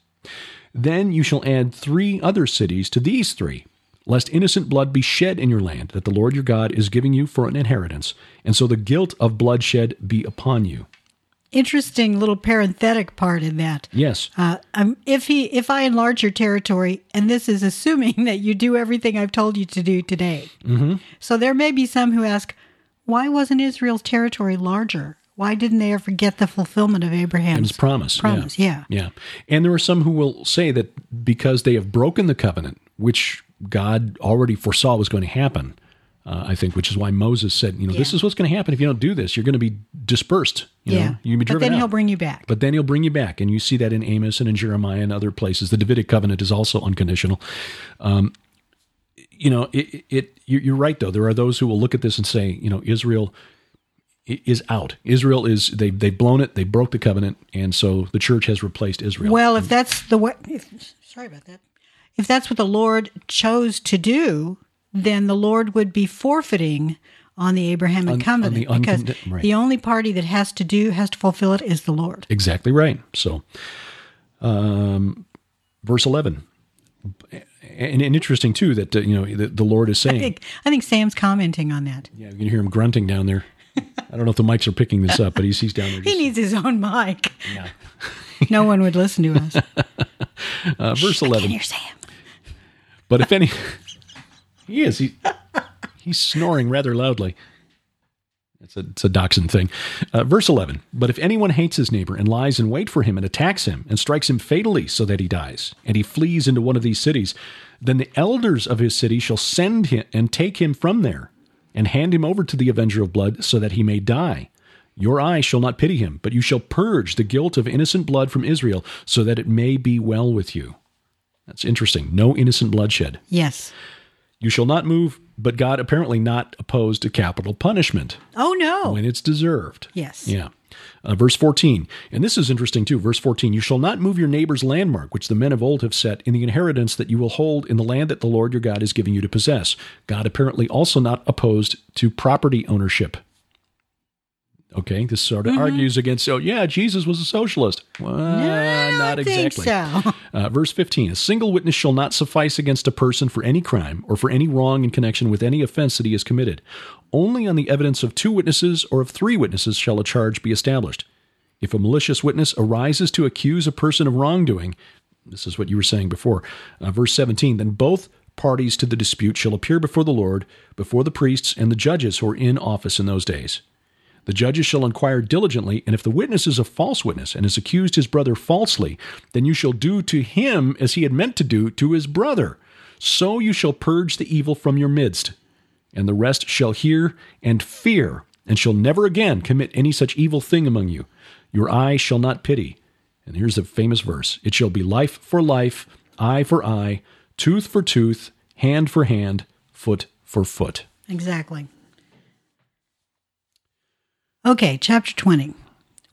then you shall add three other cities to these three, lest innocent blood be shed in your land, that the Lord your God is giving you for an inheritance, and so the guilt of bloodshed be upon you. Interesting little parenthetic part in that. Yes. Uh, um, if he, if I enlarge your territory, and this is assuming that you do everything I've told you to do today. Mm-hmm. So there may be some who ask, why wasn't Israel's territory larger? Why didn't they ever get the fulfillment of Abraham's His promise? Promise, yeah. yeah. Yeah. And there are some who will say that because they have broken the covenant, which God already foresaw was going to happen, Uh, I think, which is why Moses said, you know, Yeah. this is what's going to happen if you don't do this. You're going to be dispersed. You yeah. know, you're going to be but driven then out. he'll bring you back. But then he'll bring you back. And you see that in Amos and in Jeremiah and other places. The Davidic covenant is also unconditional. Um, you know, it, it, you're right, though. There are those who will look at this and say, you know, Israel is out. Israel is, they, they've blown it. They broke the covenant. And so the church has replaced Israel. Well, if that's the way, if, sorry about that. If that's what the Lord chose to do, then the Lord would be forfeiting on the Abrahamic On- covenant, on the uncon- because right. the only party that has to do, has to fulfill it is the Lord. Exactly right. So, um, verse eleven. And, and interesting, too, that, uh, you know, the, the Lord is saying. I think, I think Sam's commenting on that. Yeah, you can hear him grunting down there. I don't know if the mics are picking this up, but he's, he's down there. He Just, needs his own mic. yeah. No one would listen to us. Uh, verse eleven. I can hear Sam. But if any, he is, he, he's snoring rather loudly. It's a, it's a dachshund thing. Uh, verse eleven. But if anyone hates his neighbor and lies in wait for him and attacks him and strikes him fatally so that he dies, and he flees into one of these cities, then the elders of his city shall send him and take him from there and hand him over to the avenger of blood so that he may die. Your eye shall not pity him, but you shall purge the guilt of innocent blood from Israel so that it may be well with you. That's interesting. No innocent bloodshed. Yes. You shall not move, but God apparently not opposed to capital punishment Oh, no. when it's deserved. Yes. Yeah. Uh, verse fourteen, and this is interesting too. Verse fourteen, you shall not move your neighbor's landmark, which the men of old have set in the inheritance that you will hold in the land that the Lord your God is giving you to possess. God apparently also not opposed to property ownership. Okay, this sort of mm-hmm. argues against, oh, yeah, Jesus was a socialist. Well, no, not I exactly. think so. Uh, verse fifteen, a single witness shall not suffice against a person for any crime or for any wrong in connection with any offense that he has committed. Only on the evidence of two witnesses or of three witnesses shall a charge be established. If a malicious witness arises to accuse a person of wrongdoing, this is what you were saying before, uh, verse seventeen, then both parties to the dispute shall appear before the Lord, before the priests and the judges who are in office in those days. The judges shall inquire diligently, and if the witness is a false witness and has accused his brother falsely, then you shall do to him as he had meant to do to his brother. So you shall purge the evil from your midst. And the rest shall hear and fear, and shall never again commit any such evil thing among you. Your eye shall not pity. And here's a famous verse. It shall be life for life, eye for eye, tooth for tooth, hand for hand, foot for foot. Exactly. Okay, chapter twenty.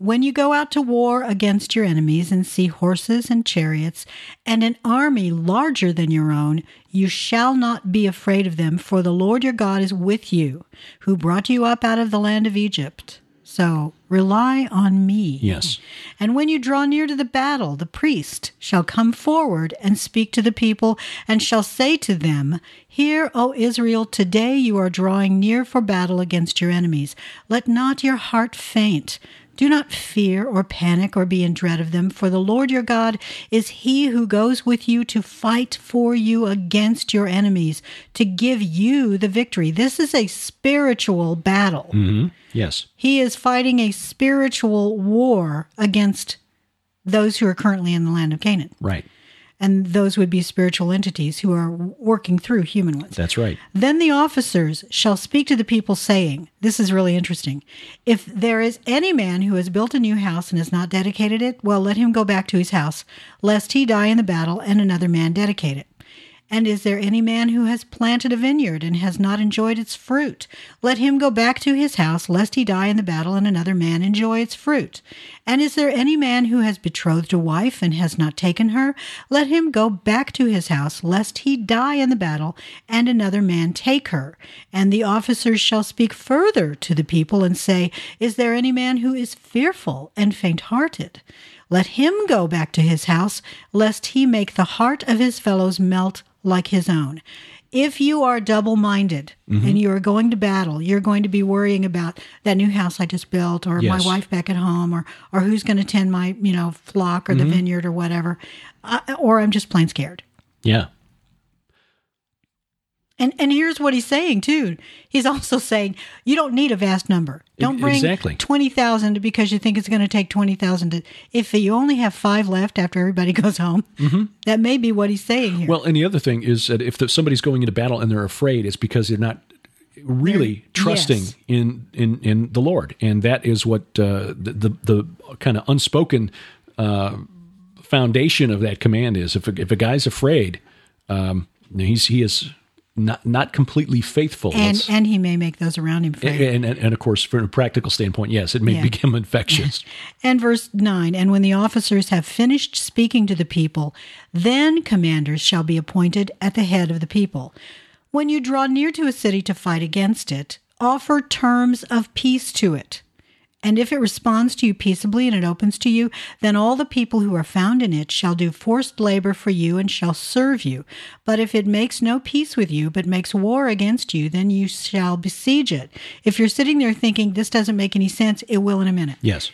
When you go out to war against your enemies and see horses and chariots and an army larger than your own, you shall not be afraid of them, for the Lord your God is with you, who brought you up out of the land of Egypt. So rely on me. Yes. And when you draw near to the battle, the priest shall come forward and speak to the people and shall say to them, Hear, O Israel, today you are drawing near for battle against your enemies. Let not your heart faint. Do not fear or panic or be in dread of them, for the Lord your God is he who goes with you to fight for you against your enemies, to give you the victory. This is a spiritual battle. Mm-hmm. Yes. He is fighting a spiritual war against those who are currently in the land of Canaan. Right. And those would be spiritual entities who are working through human ones. That's right. Then the officers shall speak to the people, saying, this is really interesting, if there is any man who has built a new house and has not dedicated it, well, let him go back to his house, lest he die in the battle and another man dedicate it. And is there any man who has planted a vineyard and has not enjoyed its fruit? Let him go back to his house, lest he die in the battle and another man enjoy its fruit. And is there any man who has betrothed a wife and has not taken her? Let him go back to his house, lest he die in the battle and another man take her. And the officers shall speak further to the people and say, Is there any man who is fearful and faint-hearted? Let him go back to his house, lest he make the heart of his fellows melt like his own. If you are double-minded mm-hmm. and you are going to battle, you're going to be worrying about that new house I just built, or yes. my wife back at home, or or who's going to tend my you know flock or mm-hmm. the vineyard or whatever, uh, or I'm just plain scared. Yeah. And and here's what he's saying, too. He's also saying, you don't need a vast number. Don't bring exactly. twenty thousand because you think it's going to take twenty thousand. To, if you only have five left after everybody goes home, mm-hmm. that may be what he's saying here. Well, and the other thing is that if the, somebody's going into battle and they're afraid, it's because they're not really they're, trusting yes. in, in, in the Lord. And that is what uh, the, the, the kind of unspoken uh, foundation of that command is. If a, if a guy's afraid, um, he's he is... Not not completely faithful. And Let's, and he may make those around him afraid. And, and, and of course, from a practical standpoint, yes, it may yeah. become infectious. And verse nine, and when the officers have finished speaking to the people, then commanders shall be appointed at the head of the people. When you draw near to a city to fight against it, offer terms of peace to it. And if it responds to you peaceably and it opens to you, then all the people who are found in it shall do forced labor for you and shall serve you. But if it makes no peace with you, but makes war against you, then you shall besiege it. If you're sitting there thinking, this doesn't make any sense, it will in a minute. Yes.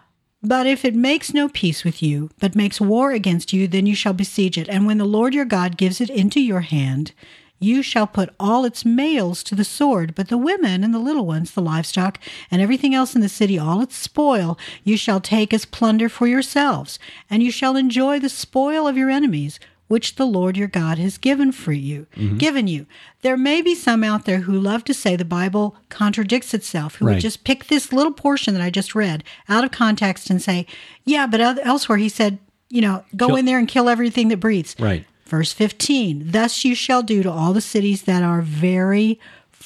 But if it makes no peace with you, but makes war against you, then you shall besiege it. And when the Lord your God gives it into your hand, you shall put all its males to the sword, but the women and the little ones, the livestock, and everything else in the city, all its spoil, you shall take as plunder for yourselves, and you shall enjoy the spoil of your enemies, which the Lord your God has given for you, mm-hmm. given you. There may be some out there who love to say the Bible contradicts itself, who right. would just pick this little portion that I just read out of context and say, yeah, but elsewhere he said, you know, go kill. in there and kill everything that breathes. Right. Verse fifteen, thus you shall do to all the cities that are very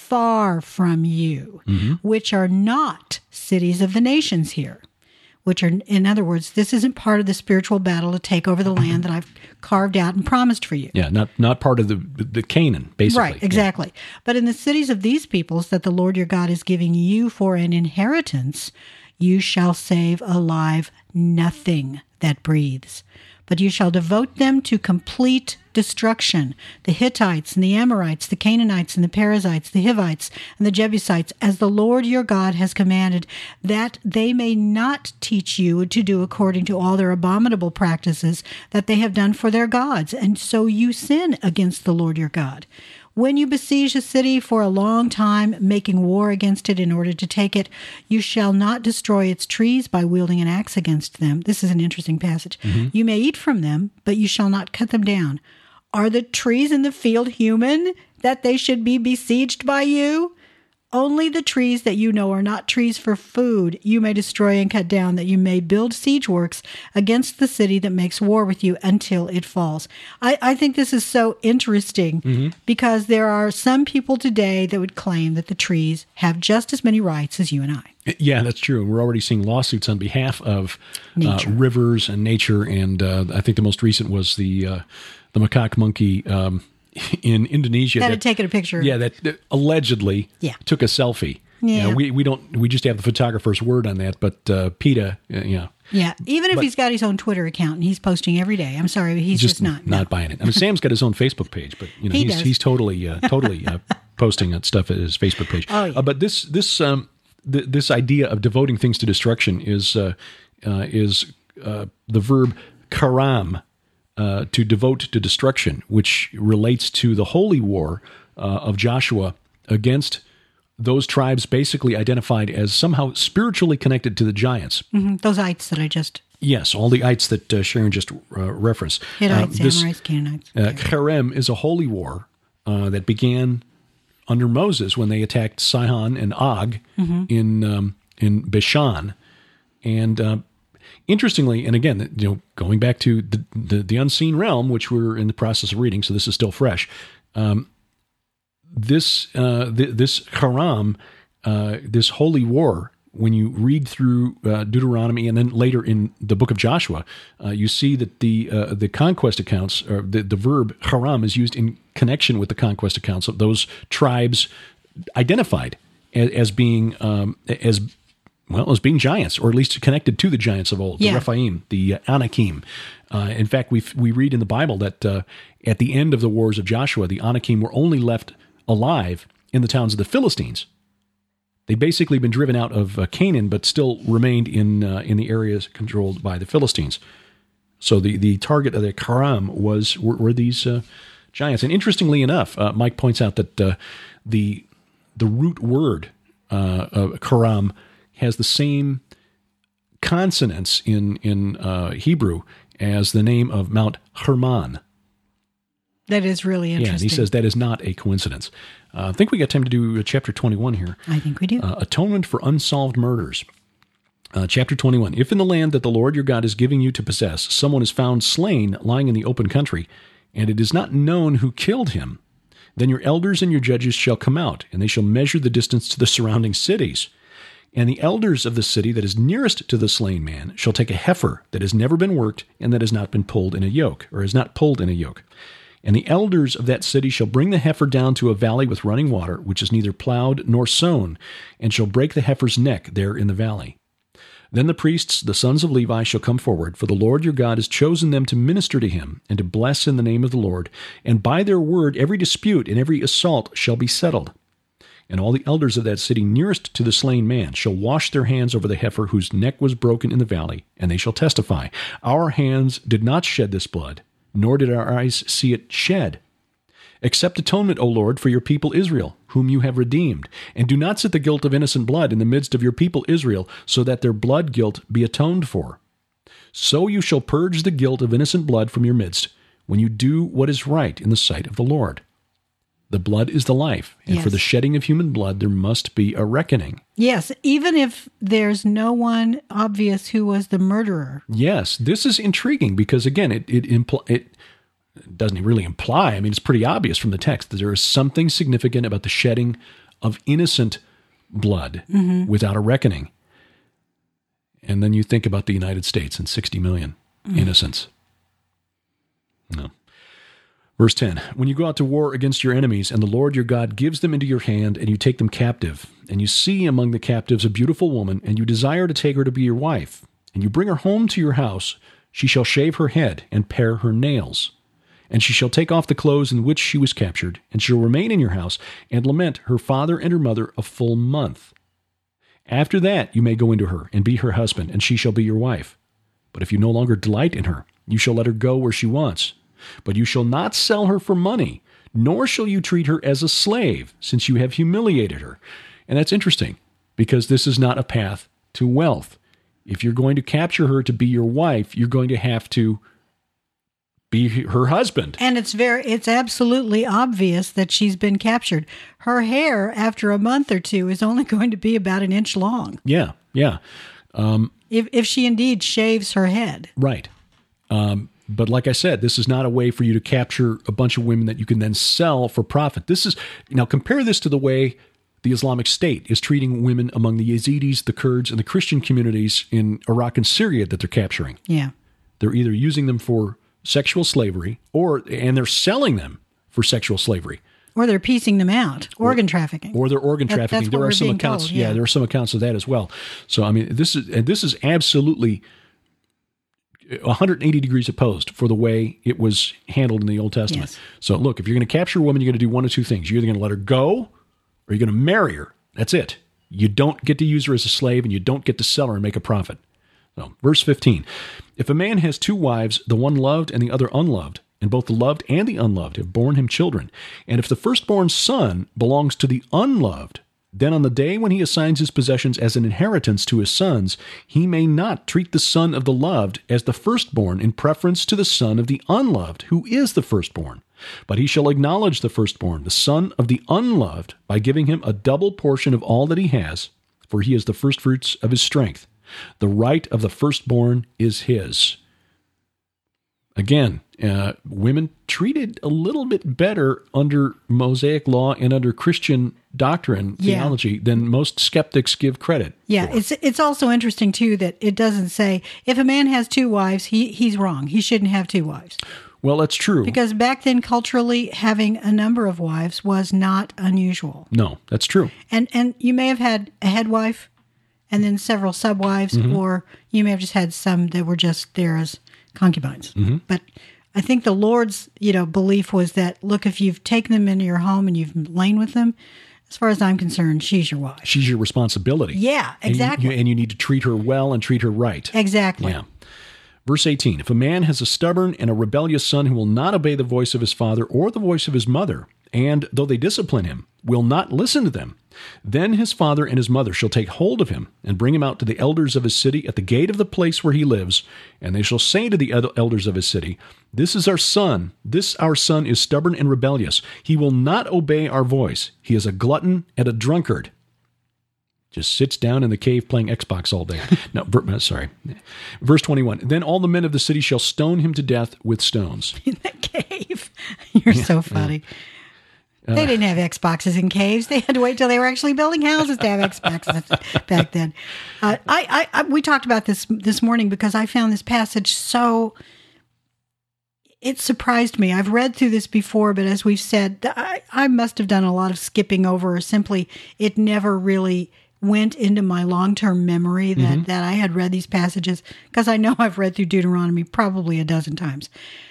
far from you, mm-hmm. which are not cities of the nations here, which are, in other words, this isn't part of the spiritual battle to take over the land that I've carved out and promised for you. Yeah, not not part of the the Canaan, basically. Right, exactly. Yeah. But in the cities of these peoples that the Lord your God is giving you for an inheritance, you shall save alive nothing that breathes. But you shall devote them to complete destruction, the Hittites and the Amorites, the Canaanites and the Perizzites, the Hivites and the Jebusites, as the Lord your God has commanded, that they may not teach you to do according to all their abominable practices that they have done for their gods, and so you sin against the Lord your God. When you besiege a city for a long time, making war against it in order to take it, you shall not destroy its trees by wielding an axe against them. This is an interesting passage. Mm-hmm. You may eat from them, but you shall not cut them down. Are the trees in the field human, that they should be besieged by you? Only the trees that you know are not trees for food you may destroy and cut down, that you may build siege works against the city that makes war with you until it falls. I, I think this is so interesting mm-hmm. because there are some people today that would claim that the trees have just as many rights as you and I. Yeah, that's true. And we're already seeing lawsuits on behalf of uh, Nature. rivers and nature. And uh, I think the most recent was the uh, the macaque monkey um, in Indonesia. That had taken a picture. Yeah, that, that allegedly Yeah. took a selfie. You Yeah. know, we we don't we just have the photographer's word on that, but uh, PETA, uh, yeah, Yeah, even if But- he's got his own Twitter account and he's posting every day. I'm sorry, he's just, just not. not no. buying it. I mean, Sam's got his own Facebook page, but you know He he's does. he's totally uh, totally uh, posting that stuff at his Facebook page. Oh, yeah. Uh, but this this um th- this idea of devoting things to destruction is uh, uh, is uh, the verb karam, uh, to devote to destruction, which relates to the holy war uh, of Joshua against those tribes basically identified as somehow spiritually connected to the giants. Mhm, those ites that I just Yes, all the ites that uh, Sharon just uh, referenced. Hittites, Uh, this- Amorites, Canaanites. uh, Cherem is a holy war uh, that began under Moses when they attacked Sihon and Og in um, in Bashan, and uh, interestingly, and again, you know, going back to the, the the unseen realm, which we're in the process of reading, so this is still fresh. Um, this uh, th- this Haram, uh, this holy war. When you read through uh, Deuteronomy and then later in the book of Joshua, uh, you see that the uh, the conquest accounts, or the, the verb haram, is used in connection with the conquest accounts of those tribes identified as, as being um, as well as being giants, or at least connected to the giants of old, Yeah. the Rephaim, the uh, Anakim. Uh, in fact, we we read in the Bible that uh, at the end of the wars of Joshua, the Anakim were only left alive in the towns of the Philistines. They'd basically been driven out of uh, Canaan, but still remained in uh, in the areas controlled by the Philistines. So the, the target of the Karam was were, were these uh, giants. And interestingly enough, uh, Mike points out that uh, the the root word uh, of Karam has the same consonants in in uh, Hebrew as the name of Mount Hermon. That is really interesting. Yeah, and he says that is not a coincidence. Uh, I think we got time to do uh, chapter twenty-one here. I think we do. Uh, atonement for unsolved murders. Uh, chapter twenty-one. If in the land that the Lord your God is giving you to possess, someone is found slain lying in the open country, and it is not known who killed him, then your elders and your judges shall come out, and they shall measure the distance to the surrounding cities. And the elders of the city that is nearest to the slain man shall take a heifer that has never been worked and that has not been pulled in a yoke, or is not pulled in a yoke. And the elders of that city shall bring the heifer down to a valley with running water, which is neither plowed nor sown, and shall break the heifer's neck there in the valley. Then the priests, the sons of Levi, shall come forward, for the Lord your God has chosen them to minister to him, and to bless in the name of the Lord. And by their word every dispute and every assault shall be settled. And all the elders of that city nearest to the slain man shall wash their hands over the heifer whose neck was broken in the valley, and they shall testify, Our hands did not shed this blood, nor did our eyes see it shed. Accept atonement, O Lord, for your people Israel, whom you have redeemed, and do not set the guilt of innocent blood in the midst of your people Israel, so that their blood guilt be atoned for. So you shall purge the guilt of innocent blood from your midst, when you do what is right in the sight of the Lord. The blood is the life, and Yes. for the shedding of human blood there must be a reckoning. Yes, even if there's no one obvious who was the murderer. Yes, this is intriguing because, again, it it, impl- it doesn't really imply, I mean, it's pretty obvious from the text that there is something significant about the shedding of innocent blood without a reckoning. And then you think about the United States and sixty million innocents. No. Verse ten, when you go out to war against your enemies, and the Lord your God gives them into your hand, and you take them captive, and you see among the captives a beautiful woman, and you desire to take her to be your wife, and you bring her home to your house, she shall shave her head and pare her nails. And she shall take off the clothes in which she was captured, and shall remain in your house, and lament her father and her mother a full month. After that you may go into her, and be her husband, and she shall be your wife. But if you no longer delight in her, you shall let her go where she wants. But you shall not sell her for money, nor shall you treat her as a slave, since you have humiliated her. And that's interesting, because this is not a path to wealth. If you're going to capture her to be your wife, you're going to have to be her husband. And it's very it's absolutely obvious that she's been captured. Her hair after a month or two is only going to be about an inch long. Yeah, yeah. If if she indeed shaves her head. Right. Um, but like I said, this is not a way for you to capture a bunch of women that you can then sell for profit. This is, now compare this to the way the Islamic State is treating women among the Yazidis, the Kurds, and the Christian communities in Iraq and Syria that they're capturing. Yeah. They're either using them for sexual slavery or, and they're selling them for sexual slavery. Or they're piecing them out, organ or, trafficking. Or they're organ that, trafficking. There are some accounts. Told, yeah. yeah, there are some accounts of that as well. So, I mean, this is, and this is absolutely one hundred eighty degrees opposed for the way it was handled in the Old Testament. Yes. So look, if you're going to capture a woman, you're going to do one of two things. You're either going to let her go or you're going to marry her. That's it. You don't get to use her as a slave and you don't get to sell her and make a profit. So, verse fifteen, if a man has two wives, the one loved and the other unloved, and both the loved and the unloved have borne him children, and if the firstborn son belongs to the unloved, then on the day when he assigns his possessions as an inheritance to his sons, he may not treat the son of the loved as the firstborn in preference to the son of the unloved, who is the firstborn. But he shall acknowledge the firstborn, the son of the unloved, by giving him a double portion of all that he has, for he is the firstfruits of his strength. The right of the firstborn is his. Again, uh, women treated a little bit better under Mosaic law and under Christian doctrine, yeah. theology, than most skeptics give credit Yeah, for. it's it's also interesting, too, that it doesn't say, if a man has two wives, he he's wrong. He shouldn't have two wives. Well, that's true. Because back then, culturally, having a number of wives was not unusual. No, that's true. And and you may have had a head wife and then several sub-wives, mm-hmm. or you may have just had some that were just there as concubines. Mm-hmm. But I think the Lord's, you know, belief was that, look, if you've taken them into your home and you've lain with them, as far as I'm concerned, she's your wife. She's your responsibility. Yeah, exactly. And you, and you need to treat her well and treat her right. Exactly. Yeah. Verse eighteen, if a man has a stubborn and a rebellious son who will not obey the voice of his father or the voice of his mother, and, though they discipline him, will not listen to them, then his father and his mother shall take hold of him and bring him out to the elders of his city at the gate of the place where he lives, and they shall say to the elders of his city, this is our son. This our son is stubborn and rebellious. He will not obey our voice. He is a glutton and a drunkard. Just sits down in the cave playing Xbox all day. No, ver- sorry. Verse twenty-one, then all the men of the city shall stone him to death with stones. In the cave. You're yeah, so funny. Yeah. They didn't have Xboxes in caves. They had to wait till they were actually building houses to have Xboxes back then. Uh, I, I, I, we talked about this this morning because I found this passage so, it surprised me. I've read through this before, but as we've said, I, I must have done a lot of skipping over, or simply it never really went into my long-term memory that, mm-hmm. that I had read these passages, because I know I've read through Deuteronomy probably a dozen times.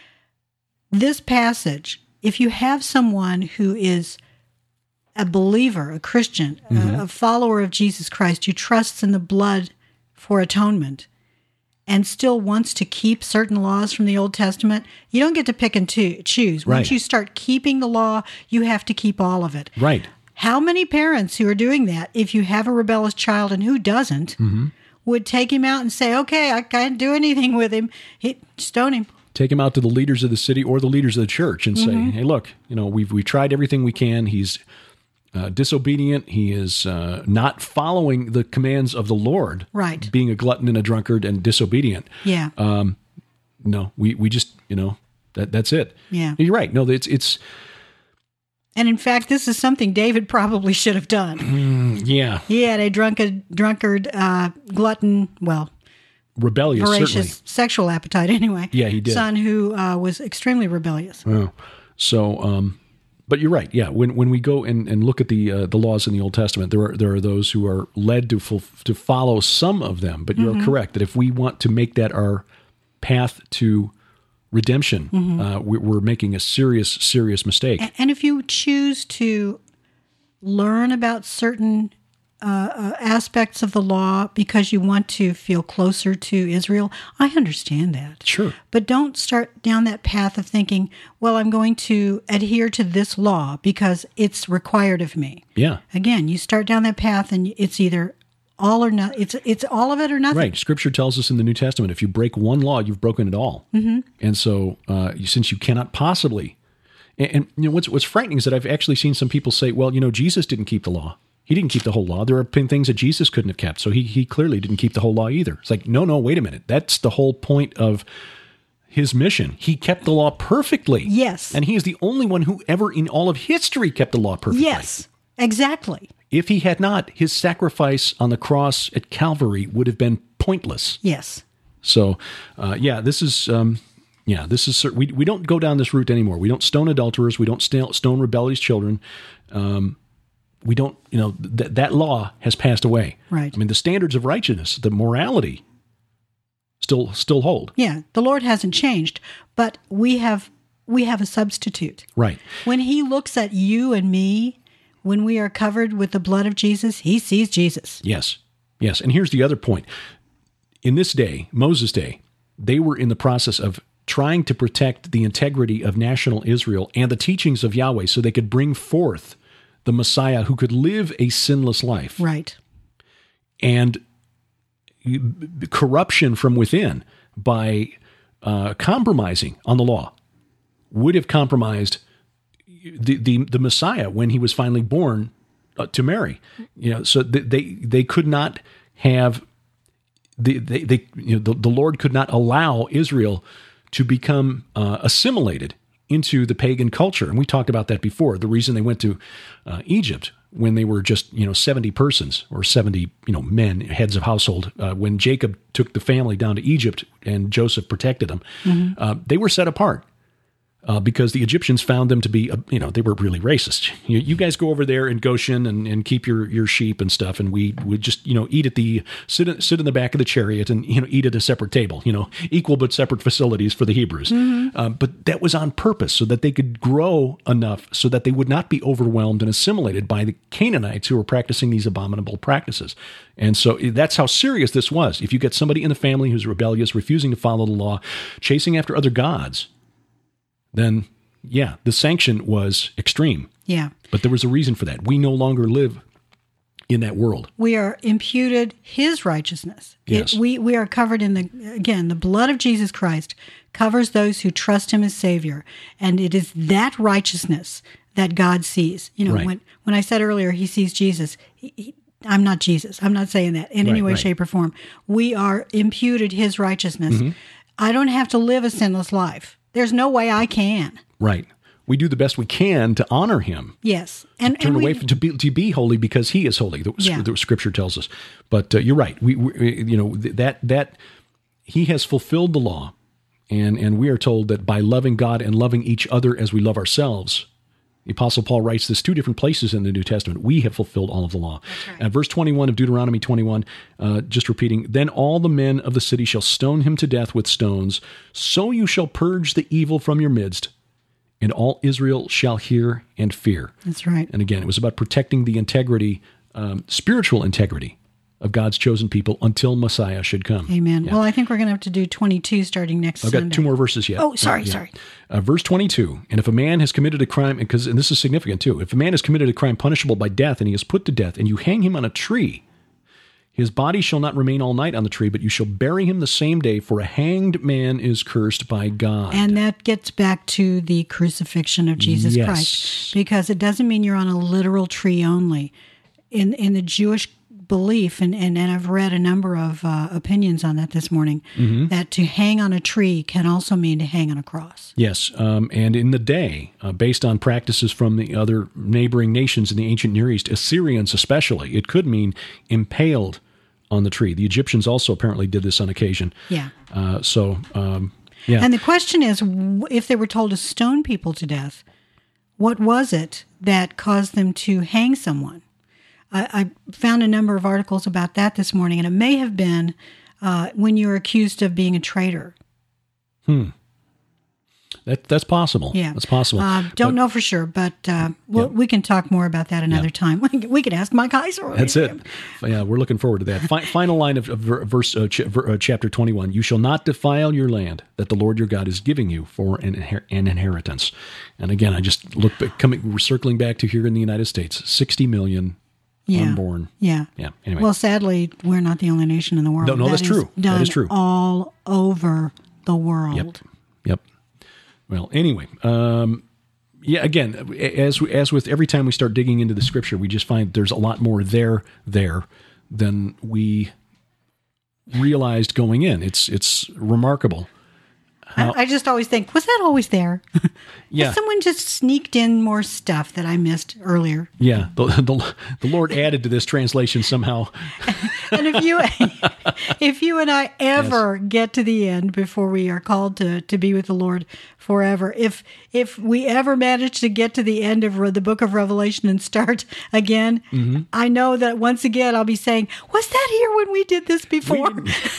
This passage, if you have someone who is a believer, a Christian, mm-hmm. a, a follower of Jesus Christ, who trusts in the blood for atonement, and still wants to keep certain laws from the Old Testament, you don't get to pick and to choose. Right. Once you start keeping the law, you have to keep all of it. Right. How many parents who are doing that, if you have a rebellious child and who doesn't, mm-hmm. would take him out and say, okay, I can't do anything with him. He, stone him. Take him out to the leaders of the city or the leaders of the church and mm-hmm. say, hey, look, you know, we've we tried everything we can. He's uh, disobedient. He is uh, not following the commands of the Lord. Right. Being a glutton and a drunkard and disobedient. Yeah. Um, no, we, we just, you know, that that's it. Yeah. You're right. No, it's it's. And in fact, this is something David probably should have done. Mm, yeah. He had a drunkard, drunkard, uh, glutton, well, rebellious, voracious certainly. Sexual appetite anyway. Yeah, he did. Son who uh, was extremely rebellious. Oh. So, um, but you're right. Yeah, when when we go and, and look at the uh, the laws in the Old Testament, there are there are those who are led to ful- to follow some of them. But you're mm-hmm. correct that if we want to make that our path to redemption, mm-hmm. uh, we, we're making a serious, serious mistake. And if you choose to learn about certain uh, uh, aspects of the law because you want to feel closer to Israel, I understand that. Sure. But don't start down that path of thinking, well, I'm going to adhere to this law because it's required of me. Yeah. Again, you start down that path and it's either all or not. It's it's all of it or nothing. Right. Scripture tells us in the New Testament, if you break one law, you've broken it all. Mm-hmm. And so, uh, since you cannot possibly, and, and you know what's what's frightening is that I've actually seen some people say, "Well, you know, Jesus didn't keep the law. He didn't keep the whole law. There are things that Jesus couldn't have kept, so he he clearly didn't keep the whole law either." It's like, no, no, wait a minute. That's the whole point of his mission. He kept the law perfectly. Yes. And he is the only one who ever in all of history kept the law perfectly. Yes. Exactly. If he had not, his sacrifice on the cross at Calvary would have been pointless. Yes. So, uh, yeah, this is, um, yeah, this is, we, we don't go down this route anymore. We don't stone adulterers. We don't st- stone rebellious children. Um, we don't, you know, th- that law has passed away. Right. I mean, the standards of righteousness, the morality still, still hold. Yeah. The Lord hasn't changed, but we have, we have a substitute. Right. When he looks at you and me, when we are covered with the blood of Jesus, he sees Jesus. Yes. Yes. And here's the other point. In this day, Moses' day, they were in the process of trying to protect the integrity of national Israel and the teachings of Yahweh so they could bring forth the Messiah who could live a sinless life. Right. And corruption from within by uh, compromising on the law would have compromised the, the, the Messiah when he was finally born uh, to Mary. You know, so they, they, they could not have The, they, they, you know, the, the Lord could not allow Israel to become uh, assimilated into the pagan culture. And we talked about that before. The reason they went to uh, Egypt when they were just, you know, seventy persons or seventy, you know, men, heads of household, uh, when Jacob took the family down to Egypt and Joseph protected them, mm-hmm. uh, they were set apart. Uh, because the Egyptians found them to be, uh, you know, they were really racist. You, you guys go over there in Goshen and, and keep your, your sheep and stuff, and we would just, you know, eat at the sit in, sit in the back of the chariot and, you know, eat at a separate table. You know, equal but separate facilities for the Hebrews. Mm-hmm. Um, but that was on purpose so that they could grow enough so that they would not be overwhelmed and assimilated by the Canaanites who were practicing these abominable practices. And so that's how serious this was. If you get somebody in the family who's rebellious, refusing to follow the law, chasing after other gods, then, yeah, the sanction was extreme. Yeah. But there was a reason for that. We no longer live in that world. We are imputed his righteousness. Yes. It, we, we are covered in the, again, the blood of Jesus Christ covers those who trust him as Savior. And it is that righteousness that God sees. You know, right. when, when I said earlier he sees Jesus, he, he, I'm not Jesus. I'm not saying that in right, any way, right. shape, or form. We are imputed his righteousness. Mm-hmm. I don't have to live a sinless life. There's no way I can. Right. We do the best we can to honor him. Yes. And turn and away we, from, to be to be holy because he is holy. The, yeah. the Scripture tells us. But uh, you're right. We, we you know that that he has fulfilled the law, and and we are told that by loving God and loving each other as we love ourselves. The Apostle Paul writes this two different places in the New Testament. We have fulfilled all of the law. Right. Uh, verse twenty-one of Deuteronomy twenty-one, uh, just repeating, then all the men of the city shall stone him to death with stones, so you shall purge the evil from your midst, and all Israel shall hear and fear. That's right. And again, it was about protecting the integrity, um, spiritual integrity of God's chosen people until Messiah should come. Amen. Yeah. Well, I think we're going to have to do twenty-two starting next I've Sunday. got two more verses yet. Oh, sorry, Uh, yeah. sorry. Uh, verse twenty-two, and if a man has committed a crime, because and this is significant too, if a man has committed a crime punishable by death and he is put to death, and you hang him on a tree, his body shall not remain all night on the tree, but you shall bury him the same day, for a hanged man is cursed by God. And that gets back to the crucifixion of Jesus Yes. Christ, because it doesn't mean you're on a literal tree only. In in the Jewish belief, and, and, and I've read a number of uh, opinions on that this morning, mm-hmm. that to hang on a tree can also mean to hang on a cross. Yes, um, and in the day, uh, based on practices from the other neighboring nations in the ancient Near East, Assyrians especially, it could mean impaled on the tree. The Egyptians also apparently did this on occasion. Yeah. Uh, so, um, yeah. And the question is, if they were told to stone people to death, what was it that caused them to hang someone? I, I found a number of articles about that this morning, and it may have been uh, when you're accused of being a traitor. Hmm. That that's possible. Yeah, that's possible. Uh, don't but, know for sure, but uh, we'll, yeah. we can talk more about that another yeah. time. We could ask Mike Heiser. That's it. Yeah, we're looking forward to that. Fi- final line of, of verse uh, ch- uh, chapter twenty-one: You shall not defile your land that the Lord your God is giving you for an, inher- an inheritance. And again, I just look back, coming, we're circling back to here in the United States, sixty million. Yeah. Unborn. Yeah. Yeah. Anyway. Well, sadly, we're not the only nation in the world. No, no, that that's is true. Done that is true. All over the world. Yep. Yep. Well, anyway, um, yeah. Again, as as with every time we start digging into the Scripture, we just find there's a lot more there there than we realized going in. It's it's remarkable how, I, I just always think, was that always there? yeah, Has someone just sneaked in more stuff that I missed earlier? yeah. The, the, the Lord added to this translation somehow. And if you if you and I ever Yes. get to the end before we are called to, to be with the Lord forever, if if we ever manage to get to the end of the book of Revelation and start again, Mm-hmm. I know that once again I'll be saying, was that here when we did this before?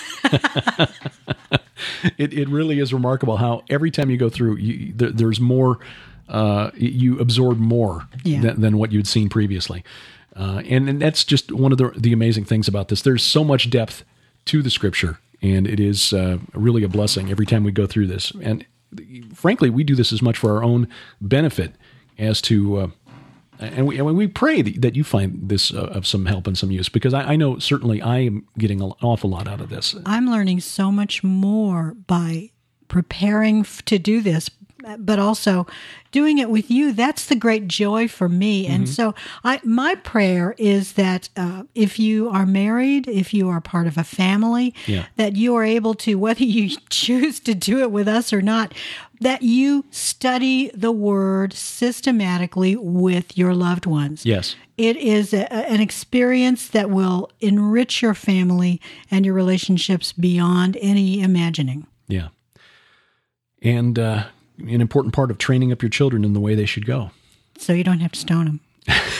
It it really is remarkable how every time you go through, you, there, there's more. Uh, you absorb more Yeah. than, than what you'd seen previously, uh, and and that's just one of the the amazing things about this. There's so much depth to the Scripture, and it is uh, really a blessing every time we go through this. And frankly, we do this as much for our own benefit as to. Uh, And we, and we pray that, that you find this uh, of some help and some use, because I, I know certainly I am getting an awful lot out of this. I'm learning so much more by preparing f- to do this, but also doing it with you. That's the great joy for me. Mm-hmm. And so I, my prayer is that uh, if you are married, if you are part of a family, Yeah. that you are able to, whether you choose to do it with us or not, that you study the Word systematically with your loved ones. Yes. It is a, an experience that will enrich your family and your relationships beyond any imagining. Yeah. And uh, an important part of training up your children in the way they should go. So you don't have to stone them.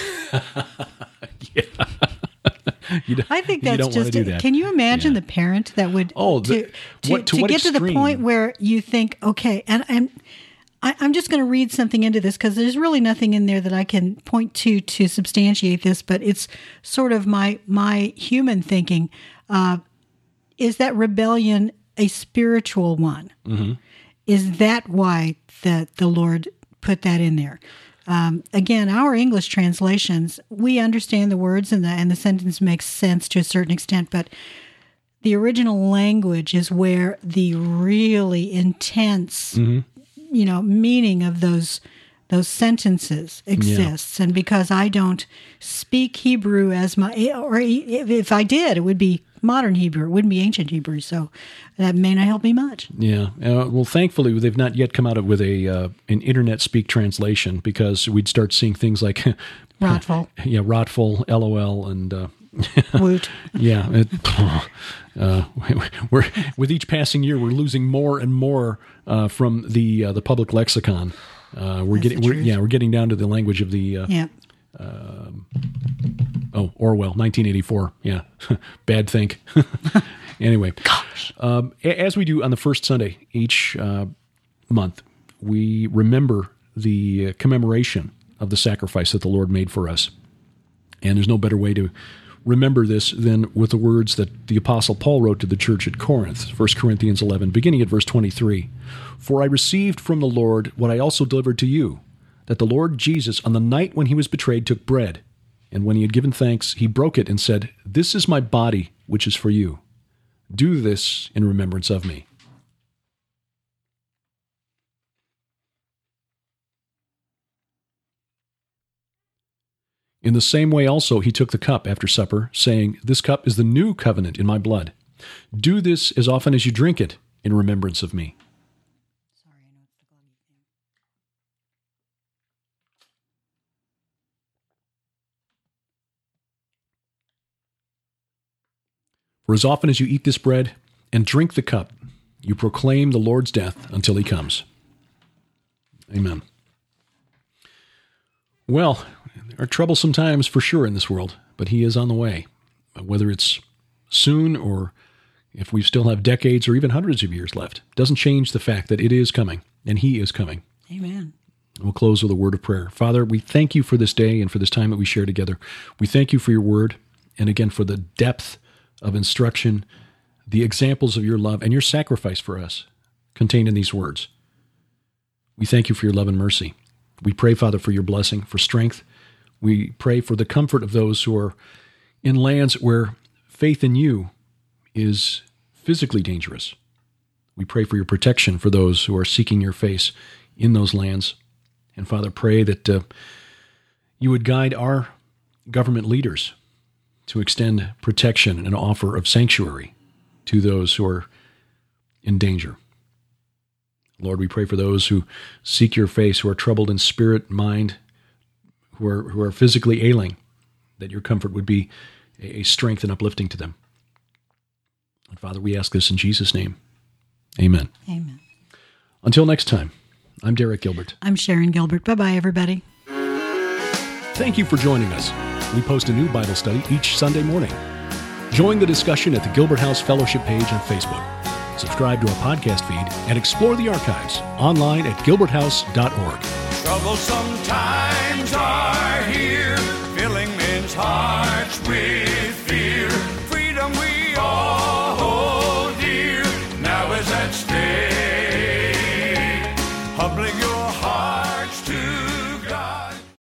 You don't, I think you that's don't want just. to do that. Can you imagine Yeah. the parent that would Oh, the- to to, what- to to what get to the extreme? point where you think, okay, and I'm I, I'm just going to read something into this because there's really nothing in there that I can point to to substantiate this, but it's sort of my my human thinking. Uh, is that rebellion a spiritual one? Mm-hmm. Is that why that the Lord put that in there? Um, again, our English translations, we understand the words and the and the sentence makes sense to a certain extent, but the original language is where the really intense, Mm-hmm. you know, meaning of those those sentences exists. And because I don't speak Hebrew as my, or if I did, it would be modern Hebrew. It wouldn't be ancient Hebrew. So that may not help me much. Yeah. Uh, well, thankfully, they've not yet come out with a uh, an internet speak translation, because we'd start seeing things like Rotful. yeah, rotful, LOL, and uh, Woot. yeah. It, uh, we're with each passing year, we're losing more and more uh, from the uh, the public lexicon. Uh, we're That's getting, the we're, truth. yeah, we're getting down to the language of the. Uh, Yeah. Oh, Orwell, nineteen eighty-four. Yeah, bad think. Anyway, Gosh. um, a- as we do on the first Sunday each uh, month, we remember the uh, commemoration of the sacrifice that the Lord made for us. And there's no better way to remember this than with the words that the Apostle Paul wrote to the church at Corinth, First Corinthians eleven, beginning at verse twenty-three. For I received from the Lord what I also delivered to you, that the Lord Jesus, on the night when he was betrayed, took bread, and when he had given thanks, he broke it and said, This is my body, which is for you. Do this in remembrance of me. In the same way also he took the cup after supper, saying, This cup is the new covenant in my blood. Do this as often as you drink it in remembrance of me. For as often as you eat this bread and drink the cup, you proclaim the Lord's death until he comes. Amen. Well, there are troublesome times for sure in this world, but he is on the way. Whether it's soon or if we still have decades or even hundreds of years left, doesn't change the fact that it is coming, and he is coming. Amen. We'll close with a word of prayer. Father, we thank you for this day and for this time that we share together. We thank you for your word, and again for the depth of instruction, the examples of your love and your sacrifice for us contained in these words. We thank you for your love and mercy. We pray, Father, for your blessing, for strength. We pray for the comfort of those who are in lands where faith in you is physically dangerous. We pray for your protection for those who are seeking your face in those lands. And Father, pray that uh, you would guide our government leaders to extend protection and offer of sanctuary to those who are in danger. Lord, we pray for those who seek your face, who are troubled in spirit, mind, who are who are physically ailing, that your comfort would be a strength and uplifting to them. And Father, we ask this in Jesus' name. Amen. Amen. Until next time, I'm Derek Gilbert. I'm Sharon Gilbert. Bye-bye, everybody. Thank you for joining us. We post a new Bible study each Sunday morning. Join the discussion at the Gilbert House Fellowship page on Facebook. Subscribe to our podcast feed and explore the archives online at gilbert house dot org. Troublesome times are here, filling men's hearts with